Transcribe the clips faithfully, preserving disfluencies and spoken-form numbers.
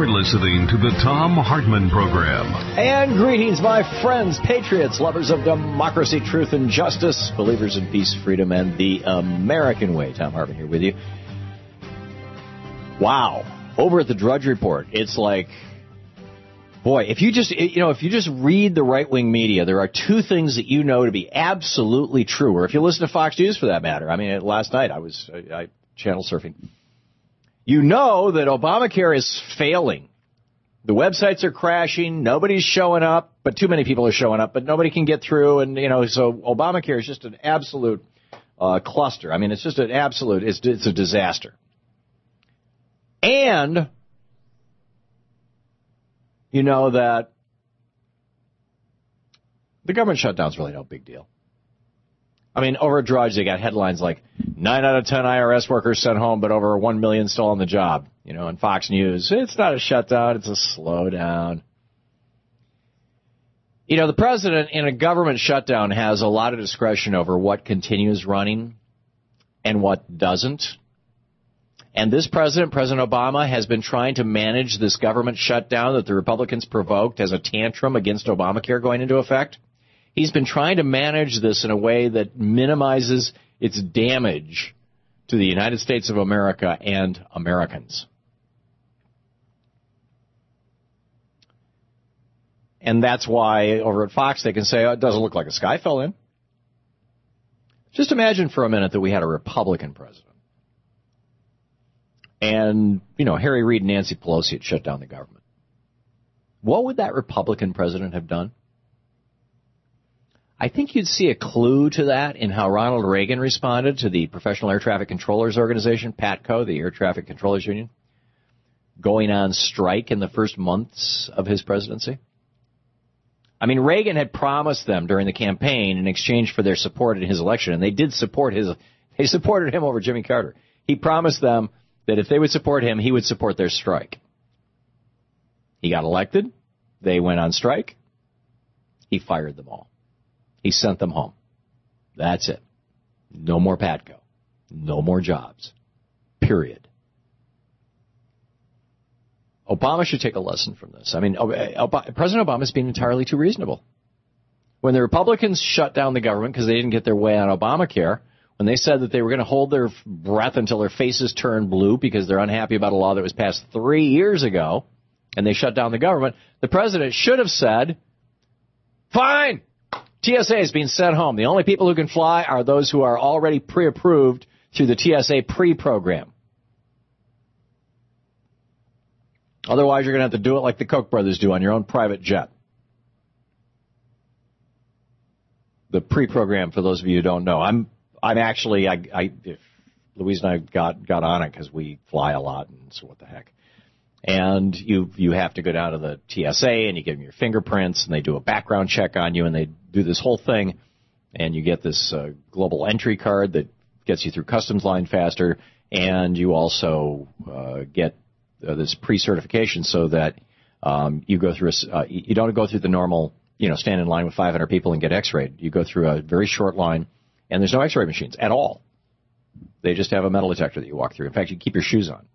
You're listening to the Thom Hartmann Program. And greetings, my friends, patriots, lovers of democracy, truth, and justice, believers in peace, freedom, and the American way. Thom Hartmann here with you. Wow. Over at the Drudge Report, it's like, boy, if you just, you know, if you just read the right-wing media, there are two things that you know to be absolutely true. Or if you listen to Fox News, for that matter. I mean, last night I was I, I channel surfing. You know that Obamacare is failing. The websites are crashing. Nobody's showing up, but too many people are showing up, but nobody can get through. And, you know, so Obamacare is just an absolute uh, cluster. I mean, it's just an absolute, it's, it's a disaster. And you know that the government shutdown's really no big deal. I mean, over at Drudge, they got headlines like nine out of ten I R S workers sent home, but over one million still on the job. You know, and Fox News, it's not a shutdown, it's a slowdown. You know, the president in a government shutdown has a lot of discretion over what continues running and what doesn't. And this president, President Obama, has been trying to manage this government shutdown that the Republicans provoked as a tantrum against Obamacare going into effect. He's been trying to manage this in a way that minimizes its damage to the United States of America and Americans. And that's why over at Fox they can say, oh, it doesn't look like a sky fell in. Just imagine for a minute that we had a Republican president. And, you know, Harry Reid and Nancy Pelosi had shut down the government. What would that Republican president have done? I think you'd see a clue to that in how Ronald Reagan responded to the Professional Air Traffic Controllers Organization, PATCO, the Air Traffic Controllers Union, going on strike in the first months of his presidency. I mean, Reagan had promised them during the campaign in exchange for their support in his election, and they did support his, they supported him over Jimmy Carter. He promised them that if they would support him, he would support their strike. He got elected. They went on strike. He fired them all. He sent them home. That's it. No more PATCO. No more jobs. Period. Obama should take a lesson from this. I mean, President Obama is being entirely too reasonable. When the Republicans shut down the government because they didn't get their way on Obamacare, when they said that they were going to hold their breath until their faces turned blue because they're unhappy about a law that was passed three years ago, and they shut down the government, the president should have said, fine, T S A is being sent home. The only people who can fly are those who are already pre-approved through the T S A pre-program. Otherwise, you're going to have to do it like the Koch brothers do on your own private jet. The pre-program, for those of you who don't know, I'm I'm actually, I, I if Louise and I got, got on it because we fly a lot, and so what the heck. And you you have to go down to the T S A, and you give them your fingerprints, and they do a background check on you, and they do this whole thing, and you get this uh, global entry card that gets you through customs line faster, and you also uh, get uh, this pre-certification so that um, you go through a, uh, you don't go through the normal, you know, stand in line with five hundred people and get x-rayed. You go through a very short line, and there's no x-ray machines at all. They just have a metal detector that you walk through. In fact, you keep your shoes on.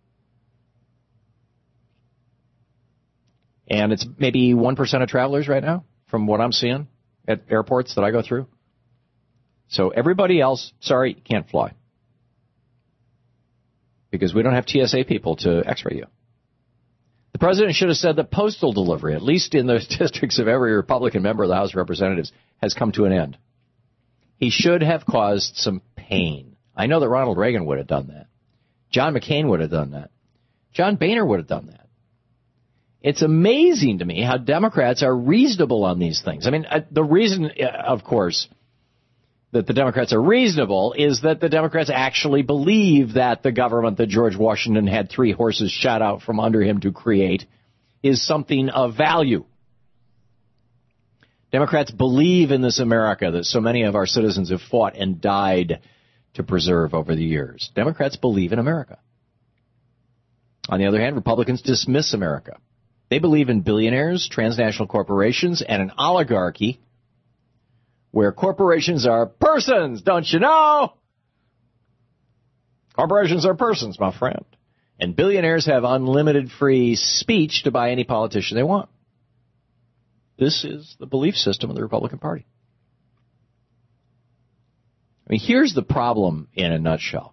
And it's maybe one percent of travelers right now, from what I'm seeing at airports that I go through. So everybody else, sorry, can't fly. Because we don't have T S A people to x-ray you. The president should have said that postal delivery, at least in the districts of every Republican member of the House of Representatives, has come to an end. He should have caused some pain. I know that Ronald Reagan would have done that. John McCain would have done that. John Boehner would have done that. It's amazing to me how Democrats are reasonable on these things. I mean, uh, the reason, uh, of course, that the Democrats are reasonable is that the Democrats actually believe that the government that George Washington had three horses shot out from under him to create is something of value. Democrats believe in this America that so many of our citizens have fought and died to preserve over the years. Democrats believe in America. On the other hand, Republicans dismiss America. They believe in billionaires, transnational corporations, and an oligarchy where corporations are persons, don't you know? Corporations are persons, my friend. And billionaires have unlimited free speech to buy any politician they want. This is the belief system of the Republican Party. I mean, here's the problem in a nutshell.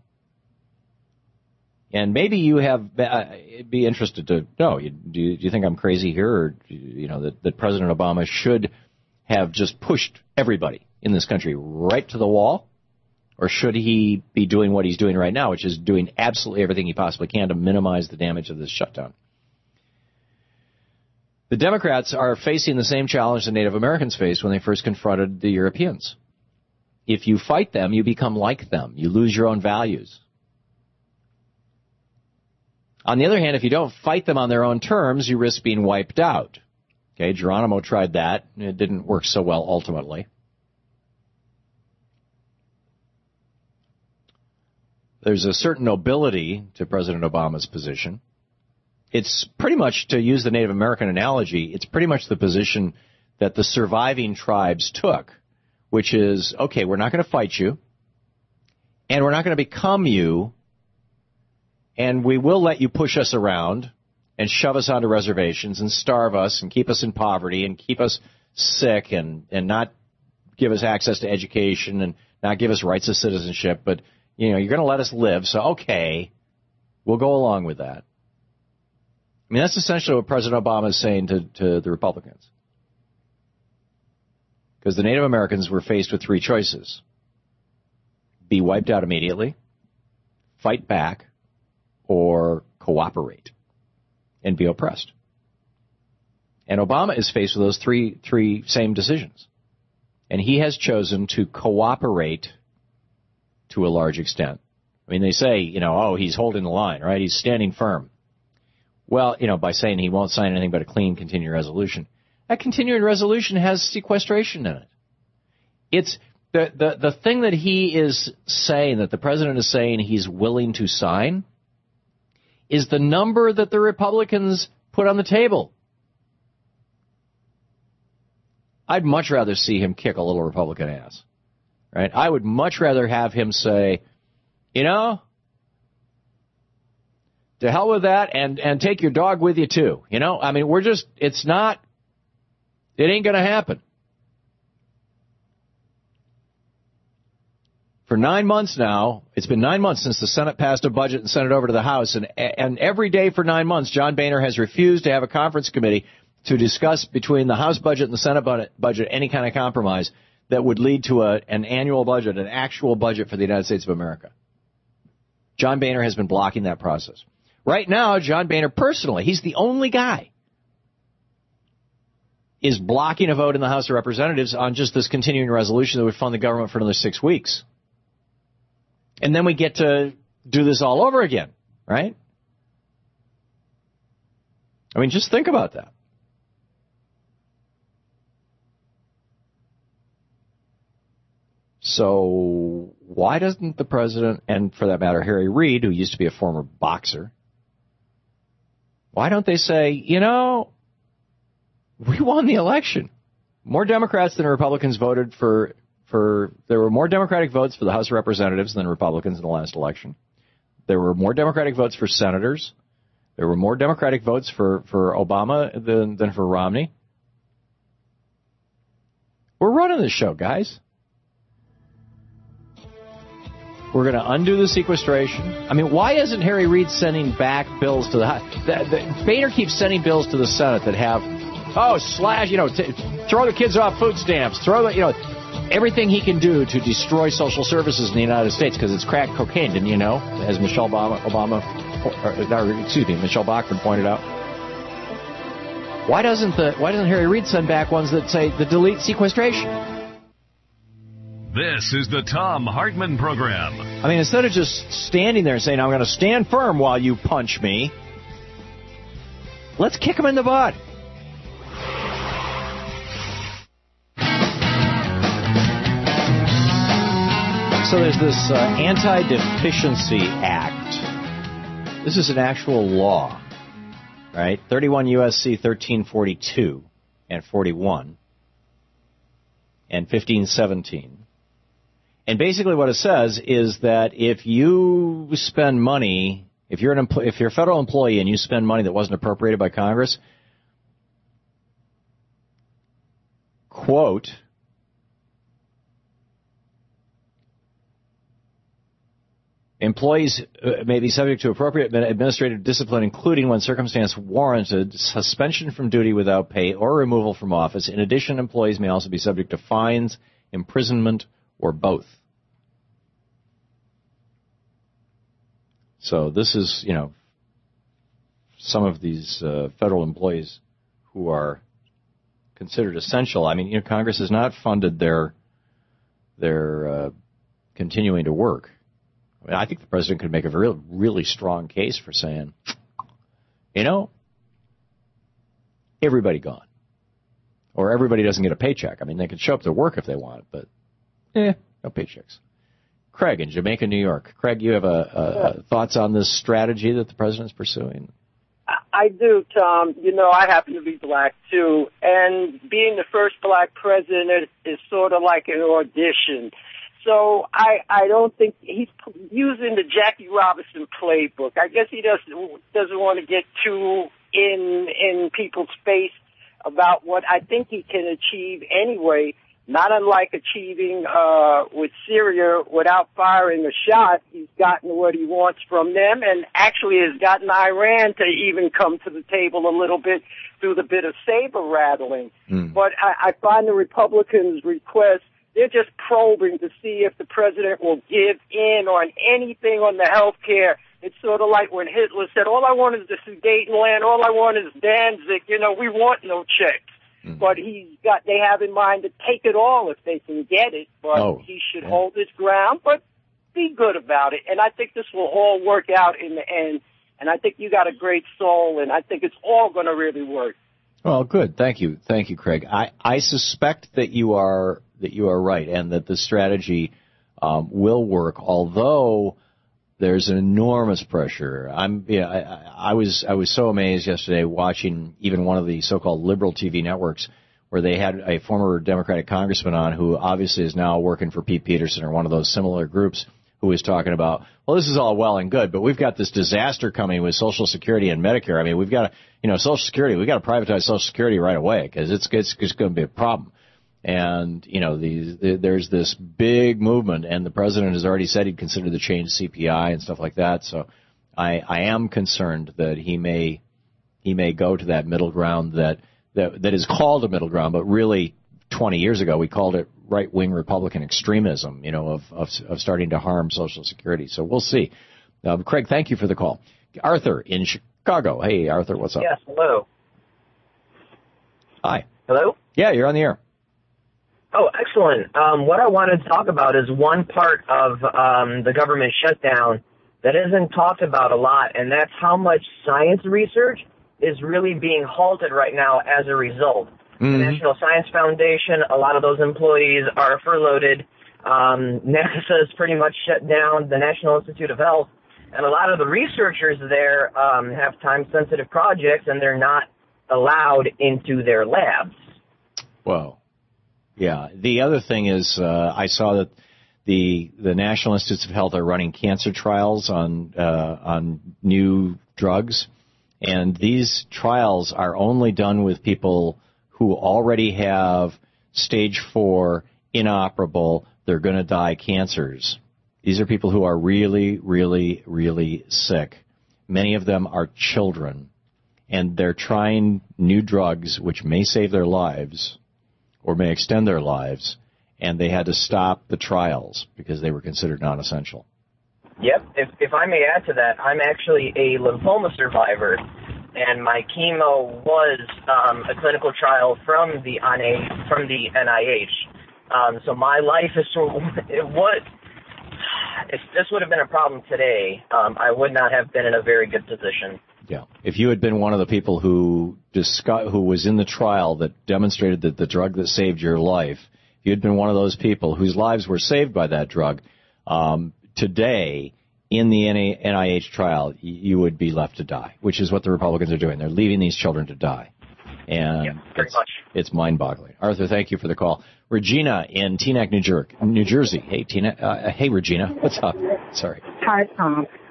And maybe you have, uh, be interested to know, you, do, you, do you think I'm crazy here, or, you know, that, that President Obama should have just pushed everybody in this country right to the wall? Or should he be doing what he's doing right now, which is doing absolutely everything he possibly can to minimize the damage of this shutdown? The Democrats are facing the same challenge the Native Americans faced when they first confronted the Europeans. If you fight them, you become like them. You lose your own values. On the other hand, if you don't fight them on their own terms, you risk being wiped out. Okay, Geronimo tried that. It didn't work so well ultimately. There's a certain nobility to President Obama's position. It's pretty much, to use the Native American analogy, it's pretty much the position that the surviving tribes took, which is, okay, we're not going to fight you, and we're not going to become you, and we will let you push us around and shove us onto reservations and starve us and keep us in poverty and keep us sick and, and not give us access to education and not give us rights of citizenship, but, you know, you're going to let us live, so okay, we'll go along with that. I mean, that's essentially what President Obama is saying to, to the Republicans. Because the Native Americans were faced with three choices. Be wiped out immediately, fight back, or cooperate and be oppressed. And Obama is faced with those three three same decisions. And he has chosen to cooperate to a large extent. I mean, they say, you know, oh, he's holding the line, right? He's standing firm. Well, you know, by saying he won't sign anything but a clean continuing resolution. That continuing resolution has sequestration in it. It's the, the, the thing that he is saying, that the president is saying he's willing to sign, is the number that the Republicans put on the table. I'd much rather see him kick a little Republican ass, right? I would much rather have him say, you know, to hell with that, and, and take your dog with you too. You know, I mean, we're just, it's not, it ain't going to happen. For nine months now, it's been nine months since the Senate passed a budget and sent it over to the House, and, and every day for nine months, John Boehner has refused to have a conference committee to discuss between the House budget and the Senate budget any kind of compromise that would lead to a, an annual budget, an actual budget for the United States of America. John Boehner has been blocking that process. Right now, John Boehner personally, he's the only guy, is blocking a vote in the House of Representatives on just this continuing resolution that would fund the government for another six weeks. And then we get to do this all over again, right? I mean, just think about that. So why doesn't the president, and for that matter, Harry Reid, who used to be a former boxer, why don't they say, you know, we won the election. More Democrats than Republicans voted for, for, there were more Democratic votes for the House of Representatives than Republicans in the last election. There were more Democratic votes for senators. There were more Democratic votes for, for Obama than, than for Romney. We're running this show, guys. We're going to undo the sequestration. I mean, why isn't Harry Reid sending back bills to the House? The, the, Boehner keeps sending bills to the Senate that have, oh, slash, you know, t- throw the kids off food stamps, throw the, you know, everything he can do to destroy social services in the United States because it's crack cocaine, didn't you know? As Michelle Obama, Obama or, or, excuse me, Michelle Bachmann pointed out. Why doesn't the why doesn't Harry Reid send back ones that say the delete sequestration? This is the Thom Hartmann Program. I mean, instead of just standing there and saying, I'm going to stand firm while you punch me, let's kick him in the butt. So there's this uh, Anti-Deficiency Act. This is an actual law, right? thirty-one U S C thirteen forty-two and forty-one and fifteen seventeen. And basically what it says is that if you spend money If you're an empl- if you're a federal employee and you spend money that wasn't appropriated by Congress, quote, employees may be subject to appropriate administrative discipline, including when circumstance warranted, suspension from duty without pay or removal from office. In addition, employees may also be subject to fines, imprisonment, or both. So this is, you know, some of these uh, federal employees who are considered essential. I mean, you know, Congress has not funded their their uh, continuing to work. I mean, I think the president could make a real, really strong case for saying, you know, everybody gone, or everybody doesn't get a paycheck. I mean, they can show up to work if they want, but eh, no paychecks. Craig in Jamaica, New York. Craig, you have a, a, yeah. a thoughts on this strategy that the president's pursuing? I do, Tom. You know, I happen to be black, too. And being the first black president is sort of like an audition. So I, I don't think he's using the Jackie Robinson playbook. I guess he doesn't, doesn't want to get too in, in people's face about what I think he can achieve anyway. Not unlike achieving uh with Syria without firing a shot, he's gotten what he wants from them and actually has gotten Iran to even come to the table a little bit through the bit of saber rattling. Mm. But I, I find the Republicans' request, they're just probing to see if the president will give in on anything on the health care. It's sort of like when Hitler said, all I want is the Sudetenland, all I want is Danzig, you know, we want no checks. Mm-hmm. But he's got, they have in mind to take it all if they can get it. But oh, he should yeah. hold his ground, but be good about it. And I think this will all work out in the end. And I think you got a great soul, and I think it's all going to really work. Well, good. Thank you. Thank you, Craig. I, I suspect that you are that you are right, and that the strategy um, will work, although there's an enormous pressure. I'm, yeah, I, I was, I was so amazed yesterday watching even one of the so-called liberal T V networks where they had a former Democratic congressman on who obviously is now working for Pete Peterson or one of those similar groups, who was talking about, well, this is all well and good, but we've got this disaster coming with Social Security and Medicare. I mean, we've got to, you know, Social Security, we've got to privatize Social Security right away because it's, it's, it's going to be a problem. And, you know, these, there's this big movement, and the president has already said he'd consider the change C P I and stuff like that. So I, I am concerned that he may, he may go to that middle ground that, that, that is called a middle ground, but really twenty years ago we called it right-wing Republican extremism, you know, of, of, of starting to harm Social Security. So we'll see. Uh, Craig, thank you for the call. Arthur in Chicago. Hey, Arthur, what's up? Yes, hello. Hi. Hello? Yeah, you're on the air. Oh, excellent. Um, what I wanted to talk about is one part of um, the government shutdown that isn't talked about a lot, and that's how much science research is really being halted right now as a result. Mm-hmm. The National Science Foundation, a lot of those employees are furloughed. Um, NASA is pretty much shut down, the National Institute of Health, and a lot of the researchers there um, have time-sensitive projects, and they're not allowed into their labs. Whoa. Yeah. The other thing is, uh, I saw that the the National Institutes of Health are running cancer trials on uh, on new drugs, and these trials are only done with people who already have stage four, inoperable, they're going to die cancers. These are people who are really, really, really sick. Many of them are children, and they're trying new drugs which may save their lives or may extend their lives, and they had to stop the trials because they were considered non-essential. Yep. If, if I may add to that, I'm actually a lymphoma survivor, and my chemo was um, a clinical trial from the from the N I H. Um, so my life is sort of, it would, if this would have been a problem today, um, I would not have been in a very good position. Yeah. If you had been one of the people who discuss, who was in the trial that demonstrated that the drug that saved your life, if you had been one of those people whose lives were saved by that drug, um, today in the N I H trial, you would be left to die, which is what the Republicans are doing. They're leaving these children to die. And yeah, very it's, much. It's mind-boggling. Arthur, thank you for the call. Regina in Teaneck, New Jersey. New Jersey. Hey, Tina. Uh, hey, Regina. What's up? Sorry. Hi, Tom.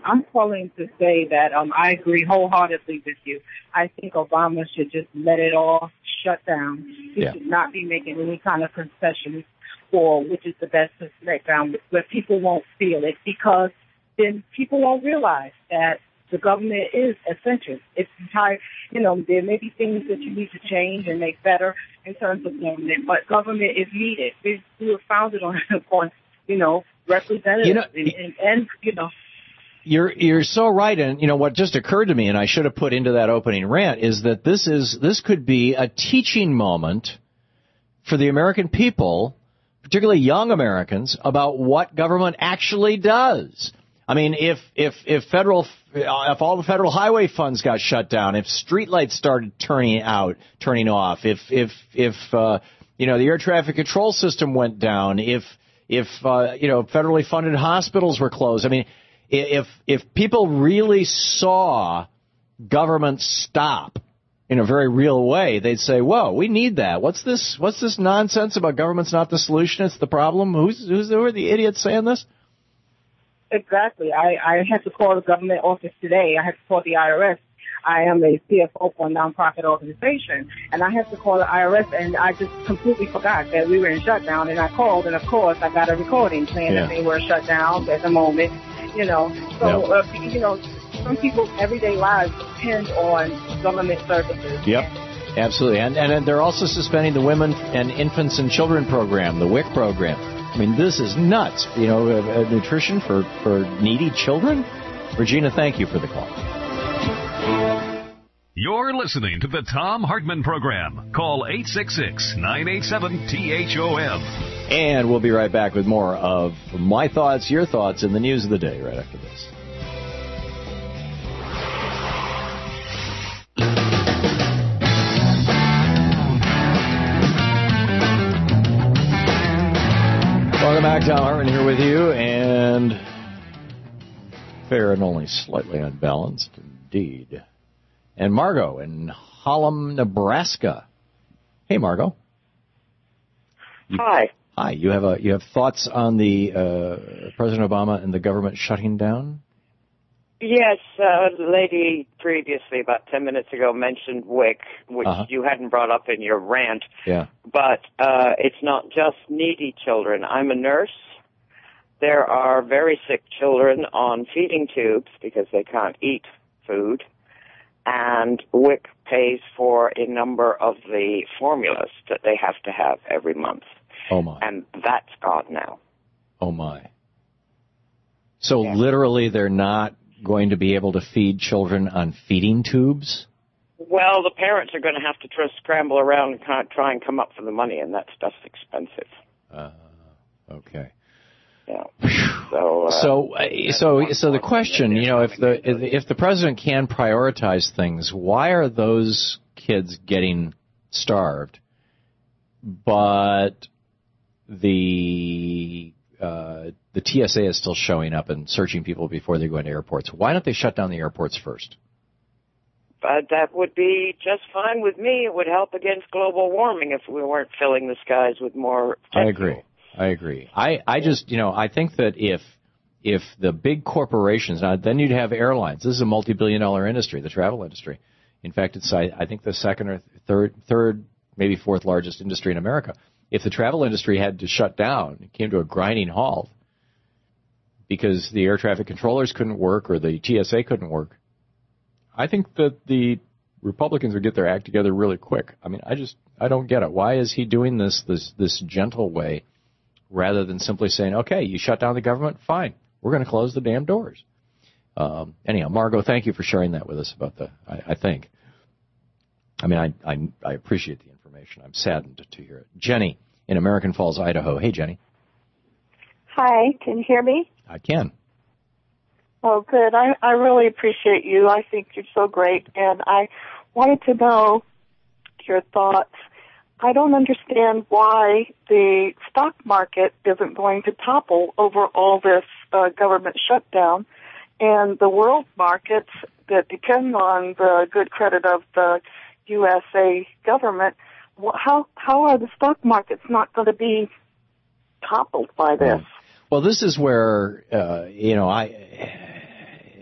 I'm calling to say that um, I agree wholeheartedly with you. I think Obama should just let it all shut down. He yeah. should not be making any kind of concessions for which is the best to let down where people won't feel it, because then people won't realize that the government is essential. It's entire, you know, there may be things that you need to change and make better in terms of government, but government is needed. We, we were founded on, on you know, representatives you know, and, and, and, you know. You're you're so right, and you know what just occurred to me, and I should have put into that opening rant, is that this is this could be a teaching moment for the American people, particularly young Americans, about what government actually does. I mean, if if if federal if all the federal highway funds got shut down, if streetlights started turning out, turning off, if if if uh, you know the air traffic control system went down, if if uh, you know federally funded hospitals were closed, I mean, if if people really saw government stop in a very real way, they'd say, "Whoa, we need that. What's this? What's this nonsense about government's not the solution? It's the problem. Who's who's who are the idiots saying this?" Exactly. I, I had to call the government office today. I had to call the I R S. I am a C F O for a nonprofit organization, and I had to call the I R S, and I just completely forgot that we were in shutdown, and I called, and of course I got a recording saying yeah. that they were shut down at the moment, you know. So, yep. uh, you know, some people's everyday lives depend on government services. Yep. Absolutely. And, and they're also suspending the Women and Infants and Children program, the W I C program. I mean, this is nuts. You know, uh, nutrition for, for needy children. Regina, thank you for the call. You're listening to the Thom Hartmann Program. Call eight six six, nine eight seven, T H O M. And we'll be right back with more of my thoughts, your thoughts, and the news of the day right after this. Welcome back. Thom Hartmann here with you, and fair and only slightly unbalanced indeed. And Margot in Holland, Nebraska. Hey, Margot. You, hi. Hi. You have a you have thoughts on the uh, President Obama and the government shutting down? Yes, uh, the lady previously, about ten minutes ago, mentioned W I C, which uh-huh. you hadn't brought up in your rant. Yeah. But uh, it's not just needy children. I'm a nurse. There are very sick children on feeding tubes because they can't eat food. And W I C pays for a number of the formulas that they have to have every month. Oh, my. And that's gone now. Oh, my. So yeah. literally they're not going to be able to feed children on feeding tubes? Well, the parents are going to have to try, scramble around and try and come up for the money, and that stuff's expensive. Uh, okay. Yeah. So, uh, so, uh, so, so the question, you know, if the if the president can prioritize things, why are those kids getting starved, but the uh, the T S A is still showing up and searching people before they go into airports? Why don't they shut down the airports first? But that would be just fine with me. It would help against global warming if we weren't filling the skies with more petrol. I agree. I agree. I, I just, you know, I think that if if the big corporations, now then you'd have airlines. This is a multi-billion dollar industry, the travel industry. In fact, it's, I, I think, the second or third, third, maybe fourth largest industry in America. If the travel industry had to shut down, it came to a grinding halt because the air traffic controllers couldn't work or the T S A couldn't work, I think that the Republicans would get their act together really quick. I mean, I just, I don't get it. Why is he doing this, this, this gentle way rather than simply saying, okay, you shut down the government? Fine. We're going to close the damn doors. Um, anyhow, Margot, thank you for sharing that with us about the, I, I think. I mean, I, I, I appreciate the information. I'm saddened to hear it. Jenny in American Falls, Idaho. Hey, Jenny. Hi, can you hear me? I can. Oh, good. I, I really appreciate you. I think you're so great, and I wanted to know your thoughts. I don't understand why the stock market isn't going to topple over all this uh, government shutdown, and the world markets that depend on the good credit of the U S A government. How how are the stock markets not going to be toppled by this? Well, this is where uh, you know I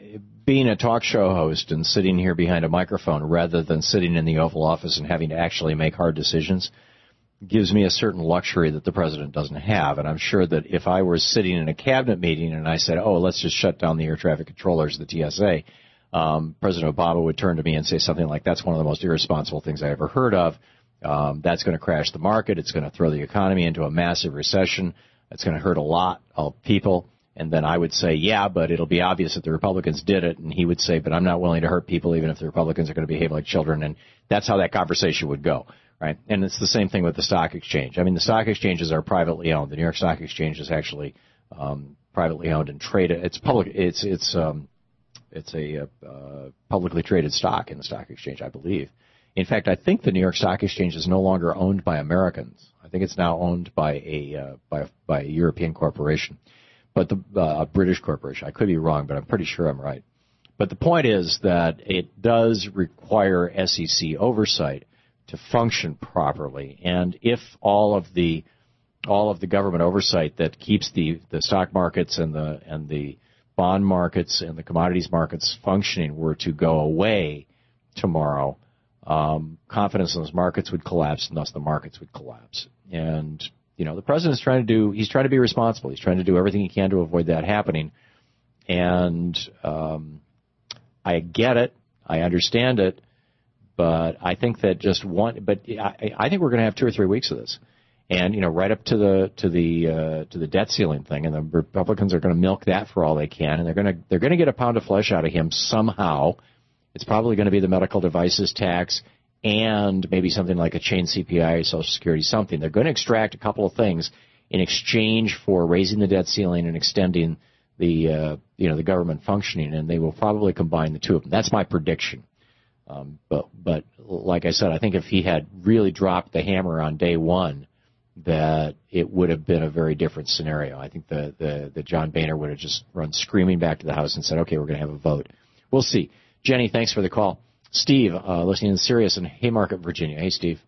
being a talk show host and sitting here behind a microphone rather than sitting in the Oval Office and having to actually make hard decisions gives me a certain luxury that the president doesn't have. And I'm sure that if I were sitting in a cabinet meeting and I said, oh, let's just shut down the air traffic controllers, the T S A, um, President Obama would turn to me and say something like, that's one of the most irresponsible things I ever heard of. Um, that's going to crash the market. It's going to throw the economy into a massive recession. It's going to hurt a lot of people. And then I would say, yeah, but it'll be obvious that the Republicans did it. And he would say, but I'm not willing to hurt people even if the Republicans are going to behave like children. And that's how that conversation would go. Right. And it's the same thing with the stock exchange. I mean, the stock exchanges are privately owned. The New York Stock Exchange is actually um, privately owned and traded. It's public. It's it's um, it's a uh, publicly traded stock in the stock exchange, I believe. In fact, I think the New York Stock Exchange is no longer owned by Americans. I think it's now owned by a uh, by by a European corporation, but the uh, a British corporation. I could be wrong, but I'm pretty sure I'm right. But the point is that it does require S E C oversight to function properly. And if all of the all of the government oversight that keeps the, the stock markets and the and the bond markets and the commodities markets functioning were to go away tomorrow, um, confidence in those markets would collapse, and thus the markets would collapse. And you know, the president's trying to do he's trying to be responsible. He's trying to do everything he can to avoid that happening. And um, I get it. I understand it. But I think that just one. But I, I think we're going to have two or three weeks of this, and you know, right up to the to the uh, to the debt ceiling thing, and the Republicans are going to milk that for all they can, and they're going to they're going to get a pound of flesh out of him somehow. It's probably going to be the medical devices tax, and maybe something like a chain C P I, Social Security, something. They're going to extract a couple of things in exchange for raising the debt ceiling and extending the uh, you know the government functioning, and they will probably combine the two of them. That's my prediction. Um, but, but like I said, I think if he had really dropped the hammer on day one, that it would have been a very different scenario. I think the, the, the John Boehner would have just run screaming back to the House and said, okay, we're going to have a vote. We'll see. Jenny, thanks for the call. Steve, uh, listening in Sirius in Haymarket, Virginia. Hey, Steve.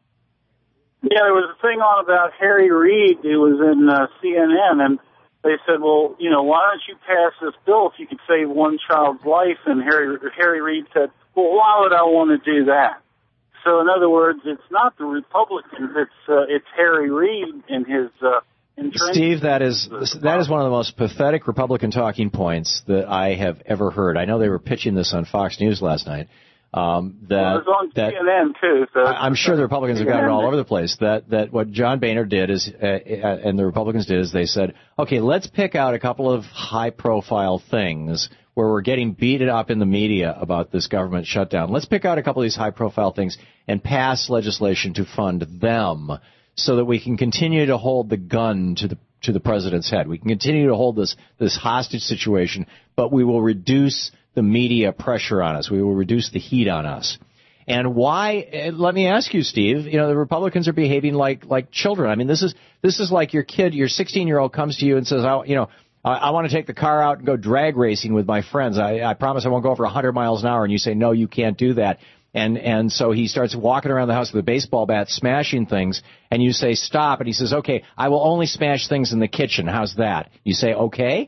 Yeah, there was a thing on about Harry Reid. It was in uh, C N N, and they said, well, you know, why don't you pass this bill if you could save one child's life? And Harry, Harry Reid said, well, why would I want to do that? So, in other words, it's not the Republicans; it's uh, it's Harry Reid and his. Uh, Steve, that is that is one of the most pathetic Republican talking points that I have ever heard. I know they were pitching this on Fox News last night. Um, that well, it was on that, C N N too. So I'm sure the Republicans have got it all over the place. That that what John Boehner did is, uh, and the Republicans did is they said, okay, let's pick out a couple of high-profile things where we're getting beaten up in the media about this government shutdown. Let's pick out a couple of these high-profile things and pass legislation to fund them so that we can continue to hold the gun to the to the president's head. We can continue to hold this this hostage situation, but we will reduce the media pressure on us. We will reduce the heat on us. And why? Let me ask you, Steve. You know, the Republicans are behaving like like children. I mean, this is this is like your kid, your sixteen-year-old comes to you and says, "I, you know, I, I want to take the car out and go drag racing with my friends. I, I promise I won't go over one hundred miles an hour." And you say, "No, you can't do that." And and so he starts walking around the house with a baseball bat, smashing things. And you say, "Stop!" And he says, "Okay, I will only smash things in the kitchen. How's that?" You say, "Okay."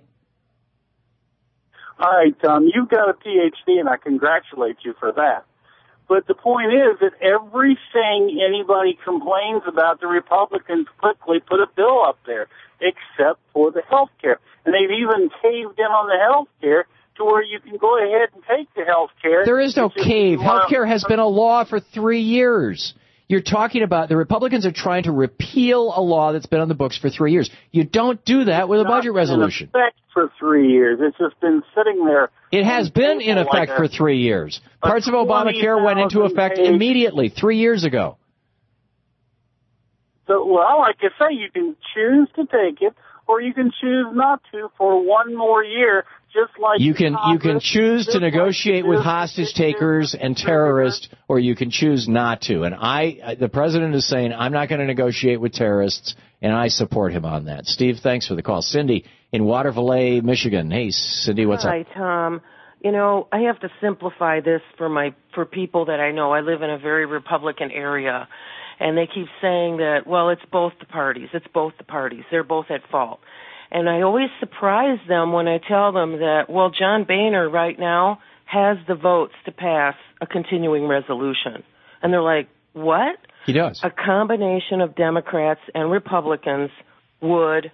All right, Tom, you've got a P H D, and I congratulate you for that. But the point is that everything anybody complains about, the Republicans quickly put a bill up there, except for the health care. And they've even caved in on the health care to where you can go ahead and take the health care. There is no cave. Health care has been a law for three years. You're talking about the Republicans are trying to repeal a law that's been on the books for three years. You don't do that with a budget resolution. It's been in effect for three years. It's just been sitting there. It has been in effect like for three years. Parts of Obamacare went into effect page. immediately, three years ago. So, well, like I say, you can choose to take it, or you can choose not to for one more year. Just like you can, you can choose to negotiate with hostage takers and terrorists, or you can choose not to. And I, the president is saying, I'm not going to negotiate with terrorists, and I support him on that. Steve, thanks for the call. Cindy in Waterville, Michigan. Hey, Cindy, what's Hi, up? Hi, Tom. You know, I have to simplify this for my for people that I know. I live in a very Republican area, and they keep saying that, well, it's both the parties. It's both the parties. They're both at fault. And I always surprise them when I tell them that, well, John Boehner right now has the votes to pass a continuing resolution. And they're like, what? He does. A combination of Democrats and Republicans would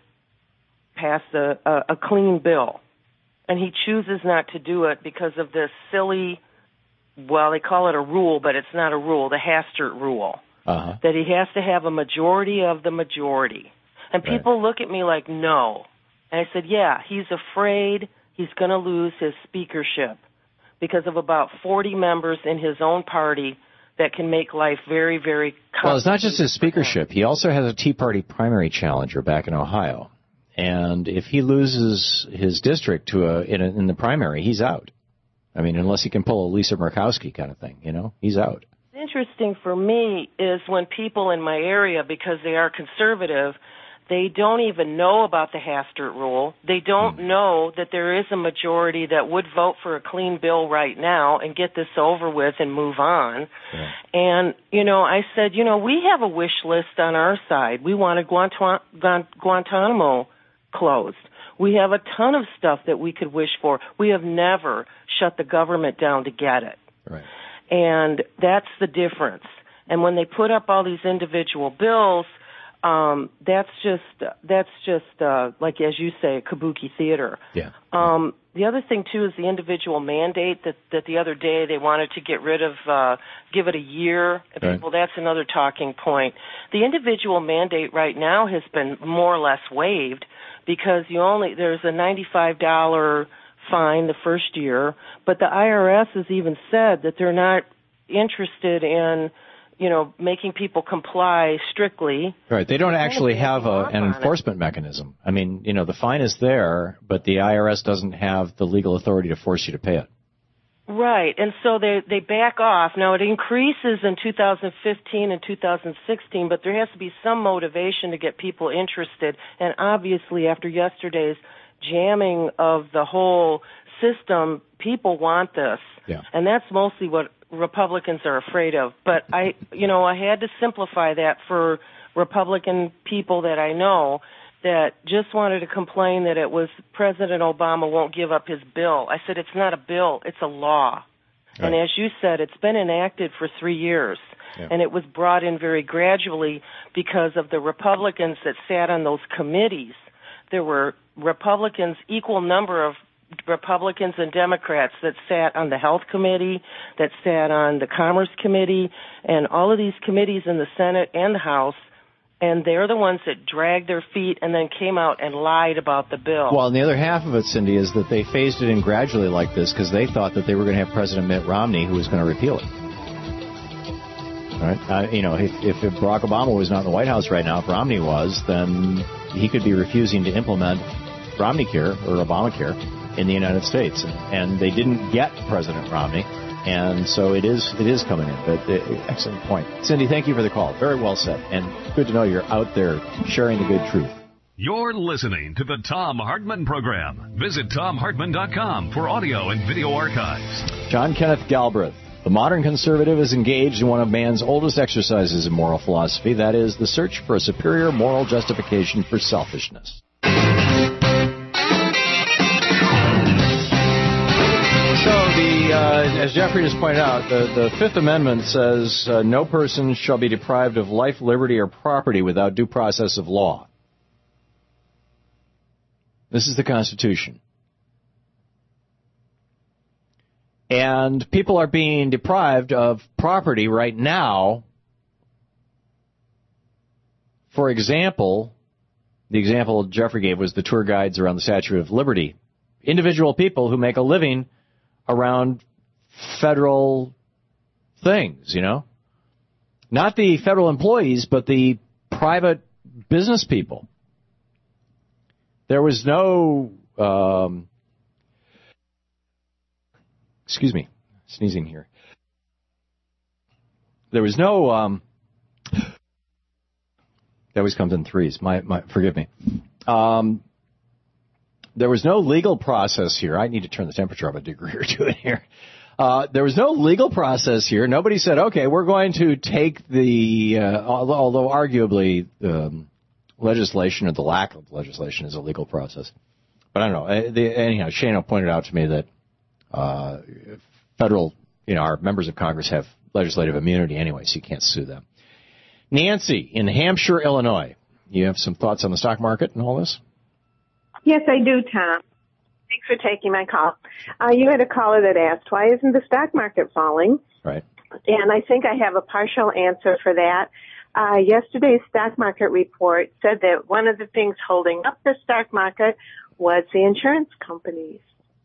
pass a, a, a clean bill. And he chooses not to do it because of this silly, well, they call it a rule, but it's not a rule, the Hastert rule, uh-huh. that he has to have a majority of the majority. And people right. look at me like, no. And I said, yeah, he's afraid he's going to lose his speakership because of about forty members in his own party that can make life very, very complicated. Well, it's not just his speakership. He also has a Tea Party primary challenger back in Ohio. And if he loses his district to a in, a, in the primary, he's out. I mean, unless he can pull a Lisa Murkowski kind of thing, you know, he's out. Interesting for me is when people in my area, because they are conservative, they don't even know about the Hastert rule. They don't mm. know that there is a majority that would vote for a clean bill right now and get this over with and move on. Yeah. And, you know, I said, you know, we have a wish list on our side. We wanted Guant- Guantanamo closed. We have a ton of stuff that we could wish for. We have never shut the government down to get it. Right. And that's the difference. And when they put up all these individual bills, Um, that's just, that's just, uh, like, as you say, kabuki theater. Yeah. Um, the other thing, too, is the individual mandate that, that the other day they wanted to get rid of, uh, give it a year. Right. People, that's another talking point. The individual mandate right now has been more or less waived because you only, there's a ninety-five dollars fine the first year, but the I R S has even said that they're not interested in, you know, making people comply strictly. Right. They don't actually have a, an enforcement mechanism. I mean, you know, the fine is there, but the I R S doesn't have the legal authority to force you to pay it. Right. And so they, they back off. Now, it increases in two thousand fifteen and two thousand sixteen, but there has to be some motivation to get people interested. And obviously, after yesterday's jamming of the whole system, people want this. Yeah. And that's mostly what Republicans are afraid of. But I, you know, I had to simplify that for Republican people that I know that just wanted to complain that it was President Obama won't give up his bill. I said, it's not a bill, it's a law. Right. And as you said, it's been enacted for three years. Yeah. And it was brought in very gradually because of the Republicans that sat on those committees. There were Republicans, equal number of Republicans and Democrats that sat on the Health Committee, that sat on the Commerce Committee, and all of these committees in the Senate and the House, and they're the ones that dragged their feet and then came out and lied about the bill. Well, and the other half of it, Cindy, is that they phased it in gradually like this because they thought that they were going to have President Mitt Romney who was going to repeal it. All right? Uh, you know, if, if Barack Obama was not in the White House right now, if Romney was, then he could be refusing to implement Romneycare or Obamacare in the United States, and, and they didn't get President Romney, and so it is it is coming in. But uh, excellent point, Cindy. Thank you for the call. Very well said, and good to know you're out there sharing the good truth. You're listening to the Thom Hartmann Program. Visit Thom Hartmann dot com for audio and video archives. John Kenneth Galbraith. The modern conservative is engaged in one of man's oldest exercises in moral philosophy. That is the search for a superior moral justification for selfishness. Uh, as Jeffrey just pointed out, the, the Fifth Amendment says uh, no person shall be deprived of life, liberty, or property without due process of law. This is the Constitution. And people are being deprived of property right now. For example, the example Jeffrey gave was the tour guides around the Statue of Liberty. Individual people who make a living around federal things, you know? Not the federal employees, but the private business people. There was no, um, excuse me, sneezing here. There was no, um, that always comes in threes. My, my, forgive me. Um, There was no legal process here. I need to turn the temperature up a degree or two in here. Uh, there was no legal process here. Nobody said, okay, we're going to take the, uh, although arguably um, legislation or the lack of legislation is a legal process. But I don't know. The, anyhow, Shana pointed out to me that uh, federal, you know, our members of Congress have legislative immunity anyway, so you can't sue them. Nancy in Hampshire, Illinois. You have some thoughts on the stock market and all this? Yes, I do, Tom. Thanks for taking my call. Uh, you had a caller that asked, why isn't the stock market falling? Right. And I think I have a partial answer for that. Uh, yesterday's stock market report said that one of the things holding up the stock market was the insurance companies.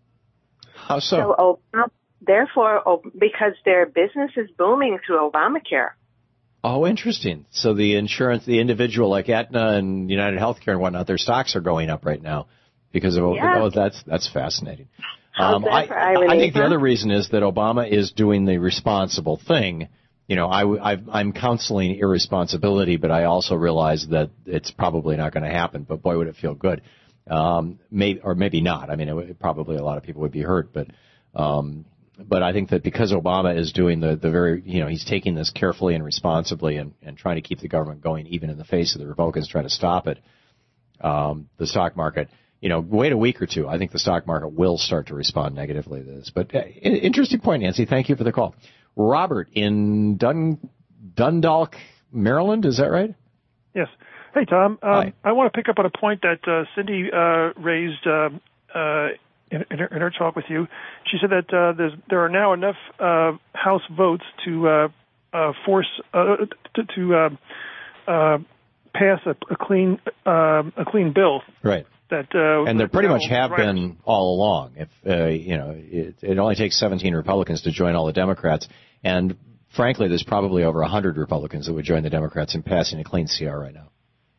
How so? So, uh, therefore, because their business is booming through Obamacare. Oh, interesting. So the insurance, the individual like Aetna and United Healthcare and whatnot, their stocks are going up right now because of, yeah. oh, that's, that's fascinating. Um, I, I think the other reason is that Obama is doing the responsible thing. You know, I, I've, I'm counseling irresponsibility, but I also realize that it's probably not going to happen. But boy, would it feel good. Um, maybe, or maybe not. I mean, it would, probably a lot of people would be hurt, but, um, but I think that because Obama is doing the, the very, you know, he's taking this carefully and responsibly and, and trying to keep the government going even in the face of the Republicans trying to stop it, um, the stock market, you know, wait a week or two, I think the stock market will start to respond negatively to this. But uh, interesting point, Nancy. Thank you for the call. Robert in Dun, Dundalk, Maryland, is that right? Yes. Hey, Tom. Um, I want to pick up on a point that uh, Cindy uh, raised uh, uh, in, in, her, in her talk with you. She said that uh, there's, there are now enough uh, House votes to uh, uh, force uh, to, to uh, uh, pass a, a clean uh, a clean bill. Right. That, uh, and there pretty much have right. been all along. If uh, you know, it, it only takes seventeen Republicans to join all the Democrats, and frankly, there's probably over one hundred Republicans that would join the Democrats in passing a clean C R right now.